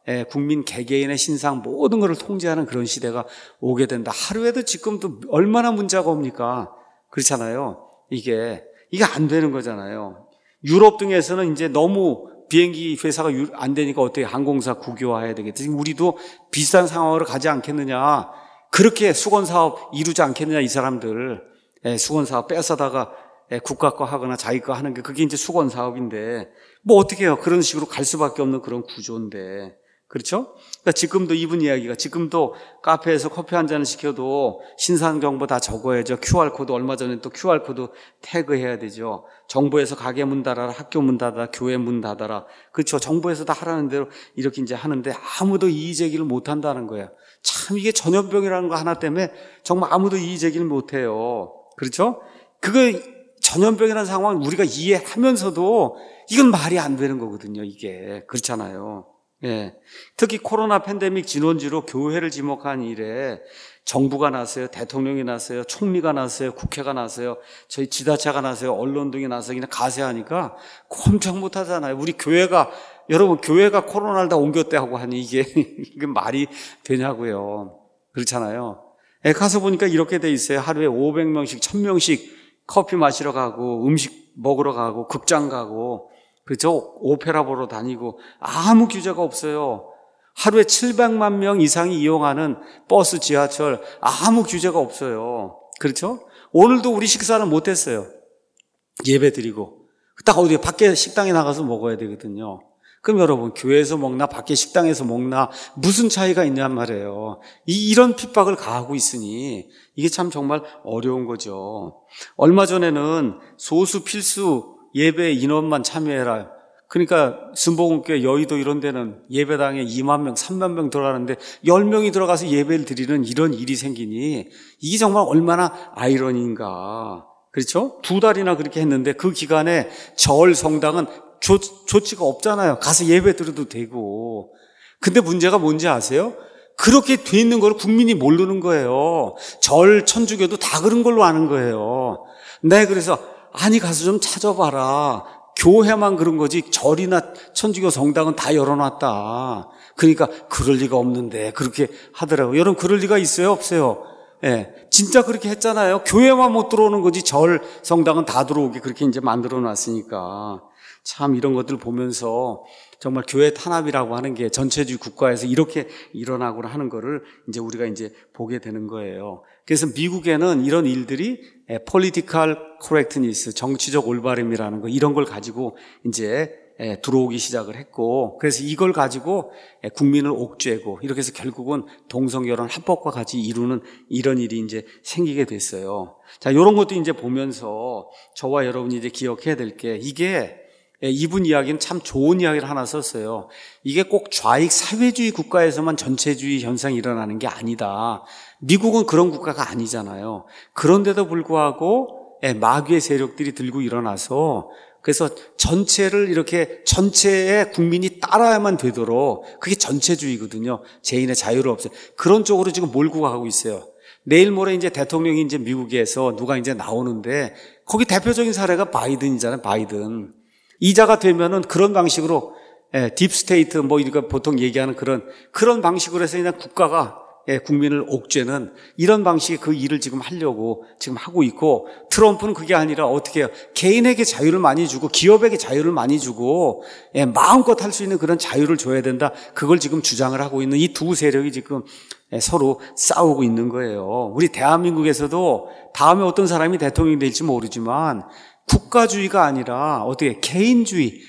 Speaker 1: 국민 개개인의 신상 모든 것을 통제하는 그런 시대가 오게 된다. 하루에도 지금도 얼마나 문제가 옵니까? 그렇잖아요. 이게, 이게 안 되는 거잖아요. 유럽 등에서는 이제 너무 비행기 회사가 안 되니까 어떻게 항공사 국유화해야 되겠다. 지금 우리도 비슷한 상황으로 가지 않겠느냐. 그렇게 수건사업 이루지 않겠느냐, 이 사람들. 수건사업 뺏어다가 국가 거 하거나 자기 거 하는 게 그게 이제 수건사업인데 뭐 어떻게 해요. 그런 식으로 갈 수밖에 없는 그런 구조인데. 그렇죠? 그러니까 지금도 이분 이야기가 지금도 카페에서 커피 한 잔을 시켜도 신상 정보 다 적어야죠. 큐알코드 얼마 전에 또 큐알코드 태그해야 되죠. 정부에서 가게 문 닫아라, 학교 문 닫아라, 교회 문 닫아라. 그렇죠. 정부에서 다 하라는 대로 이렇게 이제 하는데 아무도 이의 제기를 못 한다는 거예요. 참 이게 전염병이라는 거 하나 때문에 정말 아무도 이의 제기를 못 해요. 그렇죠? 그거 전염병이라는 상황을 우리가 이해하면서도 이건 말이 안 되는 거거든요. 이게. 그렇잖아요. 예. 특히 코로나 팬데믹 진원지로 교회를 지목한 이래 정부가 나서요, 대통령이 나서요, 총리가 나서요, 국회가 나서요, 저희 지자체가 나서요, 언론 등이 나서 그냥 가세하니까 꼼짝 못 하잖아요. 우리 교회가, 여러분, 교회가 코로나를 다 옮겼대 하고 하니 이게, 이게 말이 되냐고요. 그렇잖아요. 예, 가서 보니까 이렇게 돼 있어요. 하루에 오백 명씩, 천 명씩 커피 마시러 가고, 음식 먹으러 가고, 극장 가고, 그죠? 오페라 보러 다니고 아무 규제가 없어요. 하루에 칠백만 명 이상이 이용하는 버스, 지하철 아무 규제가 없어요. 그렇죠? 오늘도 우리 식사는 못했어요. 예배 드리고 딱 어디 밖에 식당에 나가서 먹어야 되거든요. 그럼 여러분 교회에서 먹나 밖에 식당에서 먹나 무슨 차이가 있냔 말이에요. 이, 이런 핍박을 가하고 있으니 이게 참 정말 어려운 거죠. 얼마 전에는 소수 필수 예배 인원만 참여해라. 그러니까 순복음교회 여의도 이런 데는 예배당에 이만 명, 삼만 명 들어가는데 열 명이 들어가서 예배를 드리는 이런 일이 생기니 이게 정말 얼마나 아이러니인가. 그렇죠? 두 달이나 그렇게 했는데 그 기간에 절 성당은 조, 조치가 없잖아요. 가서 예배 드려도 되고. 근데 문제가 뭔지 아세요? 그렇게 돼 있는 걸 국민이 모르는 거예요. 절, 천주교도 다 그런 걸로 아는 거예요. 네, 그래서 아니 가서 좀 찾아봐라. 교회만 그런 거지 절이나 천주교 성당은 다 열어놨다. 그러니까 그럴 리가 없는데 그렇게 하더라고요. 여러분 그럴 리가 있어요? 없어요? 예, 진짜 그렇게 했잖아요. 교회만 못 들어오는 거지 절, 성당은 다 들어오게 그렇게 이제 만들어 놨으니까. 참 이런 것들 보면서 정말 교회 탄압이라고 하는 게 전체주의 국가에서 이렇게 일어나고 하는 거를 이제 우리가 이제 보게 되는 거예요. 그래서 미국에는 이런 일들이 political correctness, 정치적 올바름이라는 거 이런 걸 가지고 이제 들어오기 시작을 했고, 그래서 이걸 가지고 국민을 옥죄고 이렇게 해서 결국은 동성결혼 합법과 같이 이루는 이런 일이 이제 생기게 됐어요. 자, 이런 것도 이제 보면서 저와 여러분이 이제 기억해야 될 게, 이게 이분 이야기는 참 좋은 이야기를 하나 썼어요. 이게 꼭 좌익 사회주의 국가에서만 전체주의 현상이 일어나는 게 아니다. 미국은 그런 국가가 아니잖아요. 그런데도 불구하고 마귀의 세력들이 들고 일어나서 그래서 전체를 이렇게 전체의 국민이 따라야만 되도록, 그게 전체주의거든요. 개인의 자유를 없애요. 그런 쪽으로 지금 몰고 가고 있어요. 내일 모레 이제 대통령이 이제 미국에서 누가 이제 나오는데 거기 대표적인 사례가 바이든이잖아요. 바이든. 이자가 되면은 그런 방식으로 예, 딥스테이트 뭐 이렇게 보통 얘기하는 그런 그런 방식으로 해서 그냥 국가가 예, 국민을 옥죄는 이런 방식의 그 일을 지금 하려고 지금 하고 있고, 트럼프는 그게 아니라 어떻게 해요? 개인에게 자유를 많이 주고 기업에게 자유를 많이 주고 예, 마음껏 할 수 있는 그런 자유를 줘야 된다. 그걸 지금 주장을 하고 있는 이 두 세력이 지금 예, 서로 싸우고 있는 거예요. 우리 대한민국에서도 다음에 어떤 사람이 대통령이 될지 모르지만 국가주의가 아니라 어떻게 개인주의,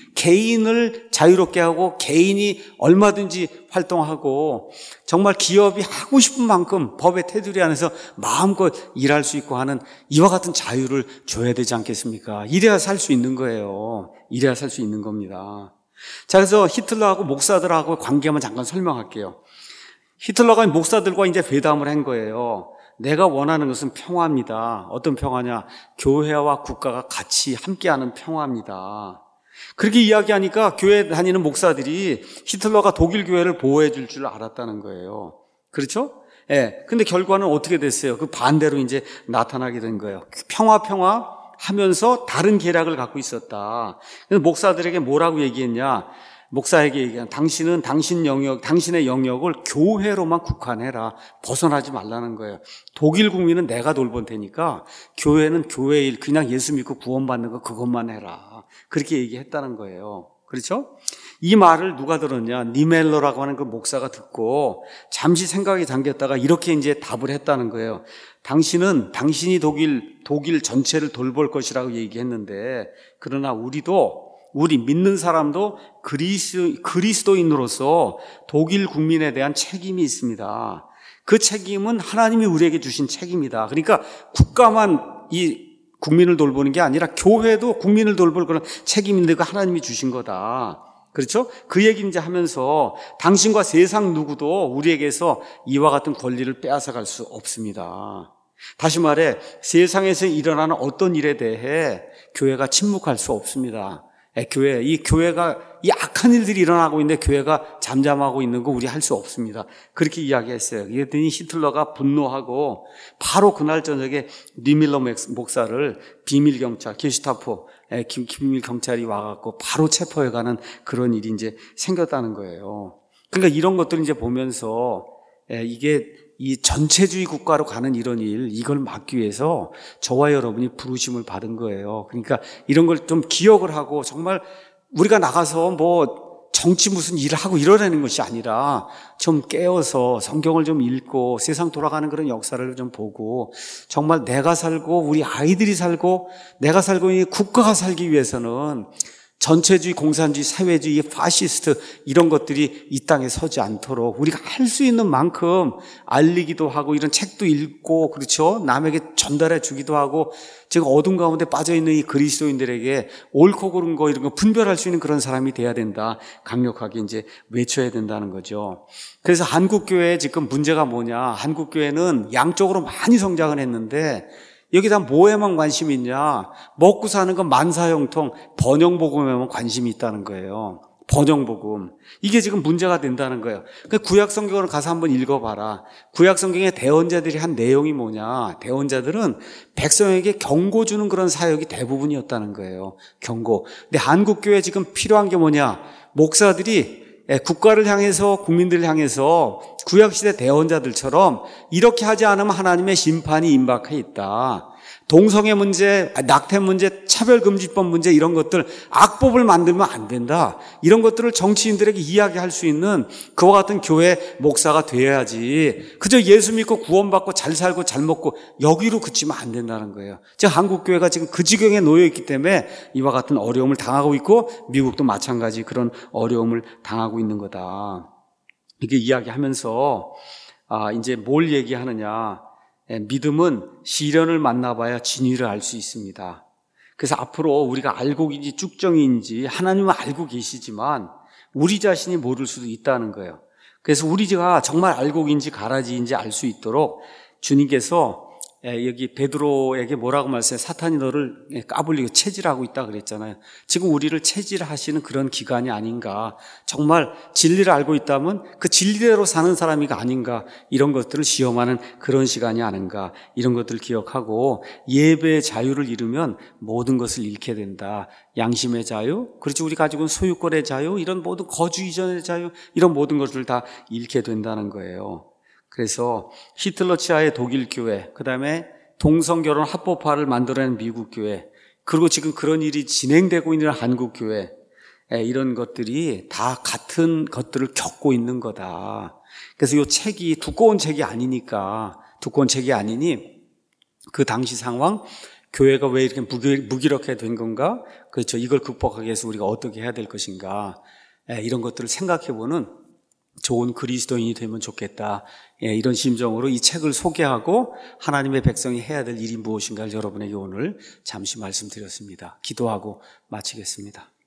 Speaker 1: 개인을 자유롭게 하고 개인이 얼마든지 활동하고 정말 기업이 하고 싶은 만큼 법의 테두리 안에서 마음껏 일할 수 있고 하는 이와 같은 자유를 줘야 되지 않겠습니까? 이래야 살 수 있는 거예요. 이래야 살 수 있는 겁니다. 자, 그래서 히틀러하고 목사들하고 관계만 잠깐 설명할게요. 히틀러가 목사들과 이제 회담을 한 거예요. 내가 원하는 것은 평화입니다. 어떤 평화냐? 교회와 국가가 같이 함께하는 평화입니다. 그렇게 이야기하니까 교회 다니는 목사들이 히틀러가 독일 교회를 보호해 줄 줄 알았다는 거예요. 그렇죠? 예. 근데 결과는 어떻게 됐어요? 그 반대로 이제 나타나게 된 거예요. 평화, 평화 하면서 다른 계략을 갖고 있었다. 그래서 목사들에게 뭐라고 얘기했냐? 목사에게 얘기한, 당신은 당신 영역, 당신의 영역을 교회로만 국한해라. 벗어나지 말라는 거예요. 독일 국민은 내가 돌볼 테니까 교회는 교회 일, 그냥 예수 믿고 구원받는 거 그것만 해라. 그렇게 얘기했다는 거예요. 그렇죠? 이 말을 누가 들었냐? 니멜러라고 하는 그 목사가 듣고 잠시 생각이 잠겼다가 이렇게 이제 답을 했다는 거예요. 당신은 당신이 독일, 독일 전체를 돌볼 것이라고 얘기했는데, 그러나 우리도 우리 믿는 사람도 그리스, 그리스도인으로서 독일 국민에 대한 책임이 있습니다. 그 책임은 하나님이 우리에게 주신 책임이다. 그러니까 국가만 이 국민을 돌보는 게 아니라 교회도 국민을 돌볼 그런 책임인데 그 하나님이 주신 거다. 그렇죠? 그 얘기 이제 하면서 당신과 세상 누구도 우리에게서 이와 같은 권리를 빼앗아갈 수 없습니다. 다시 말해 세상에서 일어나는 어떤 일에 대해 교회가 침묵할 수 없습니다. 교회, 이 교회가, 이 악한 일들이 일어나고 있는데 교회가 잠잠하고 있는 거 우리 할 수 없습니다. 그렇게 이야기했어요. 그랬더니 히틀러가 분노하고 바로 그날 저녁에 니밀러 목사를 비밀경찰, 게슈타포, 비밀경찰이 와갖고 바로 체포해가는 그런 일이 이제 생겼다는 거예요. 그러니까 이런 것들을 이제 보면서 이게 이 전체주의 국가로 가는 이런 일, 이걸 막기 위해서 저와 여러분이 부르심을 받은 거예요. 그러니까 이런 걸 좀 기억을 하고, 정말 우리가 나가서 뭐 정치 무슨 일을 하고 이러라는 것이 아니라 좀 깨어서 성경을 좀 읽고 세상 돌아가는 그런 역사를 좀 보고, 정말 내가 살고 우리 아이들이 살고 내가 살고 있는 국가가 살기 위해서는 전체주의, 공산주의, 사회주의, 파시스트 이런 것들이 이 땅에 서지 않도록 우리가 할 수 있는 만큼 알리기도 하고, 이런 책도 읽고, 그렇죠? 남에게 전달해 주기도 하고, 지금 어둠 가운데 빠져있는 이 그리스도인들에게 옳고 그른 거 이런 거 분별할 수 있는 그런 사람이 돼야 된다. 강력하게 이제 외쳐야 된다는 거죠. 그래서 한국교회에 지금 문제가 뭐냐? 한국교회는 양쪽으로 많이 성장을 했는데 여기다 뭐에만 관심이 있냐? 먹고 사는 건 만사형통, 번영복음에만 관심이 있다는 거예요. 번영복음. 이게 지금 문제가 된다는 거예요. 구약성경을 가서 한번 읽어봐라. 구약성경의 대언자들이 한 내용이 뭐냐? 대언자들은 백성에게 경고 주는 그런 사역이 대부분이었다는 거예요. 경고. 근데 한국교회에 지금 필요한 게 뭐냐? 목사들이 국가를 향해서, 국민들을 향해서 구약시대 대언자들처럼 이렇게 하지 않으면 하나님의 심판이 임박해 있다. 동성애 문제, 낙태 문제, 차별금지법 문제 이런 것들 악법을 만들면 안 된다. 이런 것들을 정치인들에게 이야기할 수 있는 그와 같은 교회 목사가 되어야지. 그저 예수 믿고 구원받고 잘 살고 잘 먹고 여기로 그치면 안 된다는 거예요. 지금 한국교회가 지금 그 지경에 놓여 있기 때문에 이와 같은 어려움을 당하고 있고 미국도 마찬가지 그런 어려움을 당하고 있는 거다. 이게 이야기하면서 아, 이제 뭘 얘기하느냐. 믿음은 시련을 만나봐야 진리를 알 수 있습니다. 그래서 앞으로 우리가 알곡인지 쭉정이인지 하나님은 알고 계시지만 우리 자신이 모를 수도 있다는 거예요. 그래서 우리가 정말 알곡인지 가라지인지 알 수 있도록 주님께서 여기 베드로에게 뭐라고 말씀해요? 사탄이 너를 까불리고 체질하고 있다 그랬잖아요. 지금 우리를 체질하시는 그런 기간이 아닌가. 정말 진리를 알고 있다면 그 진리대로 사는 사람이가 아닌가. 이런 것들을 시험하는 그런 시간이 아닌가. 이런 것들을 기억하고 예배의 자유를 잃으면 모든 것을 잃게 된다. 양심의 자유, 그렇지 우리 가지고 있는 소유권의 자유, 이런 모든 거주 이전의 자유, 이런 모든 것들을 다 잃게 된다는 거예요. 그래서 히틀러 치하의 독일 교회, 그 다음에 동성결혼 합법화를 만들어낸 미국 교회, 그리고 지금 그런 일이 진행되고 있는 한국 교회, 이런 것들이 다 같은 것들을 겪고 있는 거다. 그래서 이 책이 두꺼운 책이 아니니까, 두꺼운 책이 아니니 그 당시 상황, 교회가 왜 이렇게 무기력하게 된 건가? 그렇죠. 이걸 극복하기 위해서 우리가 어떻게 해야 될 것인가? 이런 것들을 생각해보는 좋은 그리스도인이 되면 좋겠다. 예, 이런 심정으로 이 책을 소개하고 하나님의 백성이 해야 될 일이 무엇인가를 여러분에게 오늘 잠시 말씀드렸습니다. 기도하고 마치겠습니다.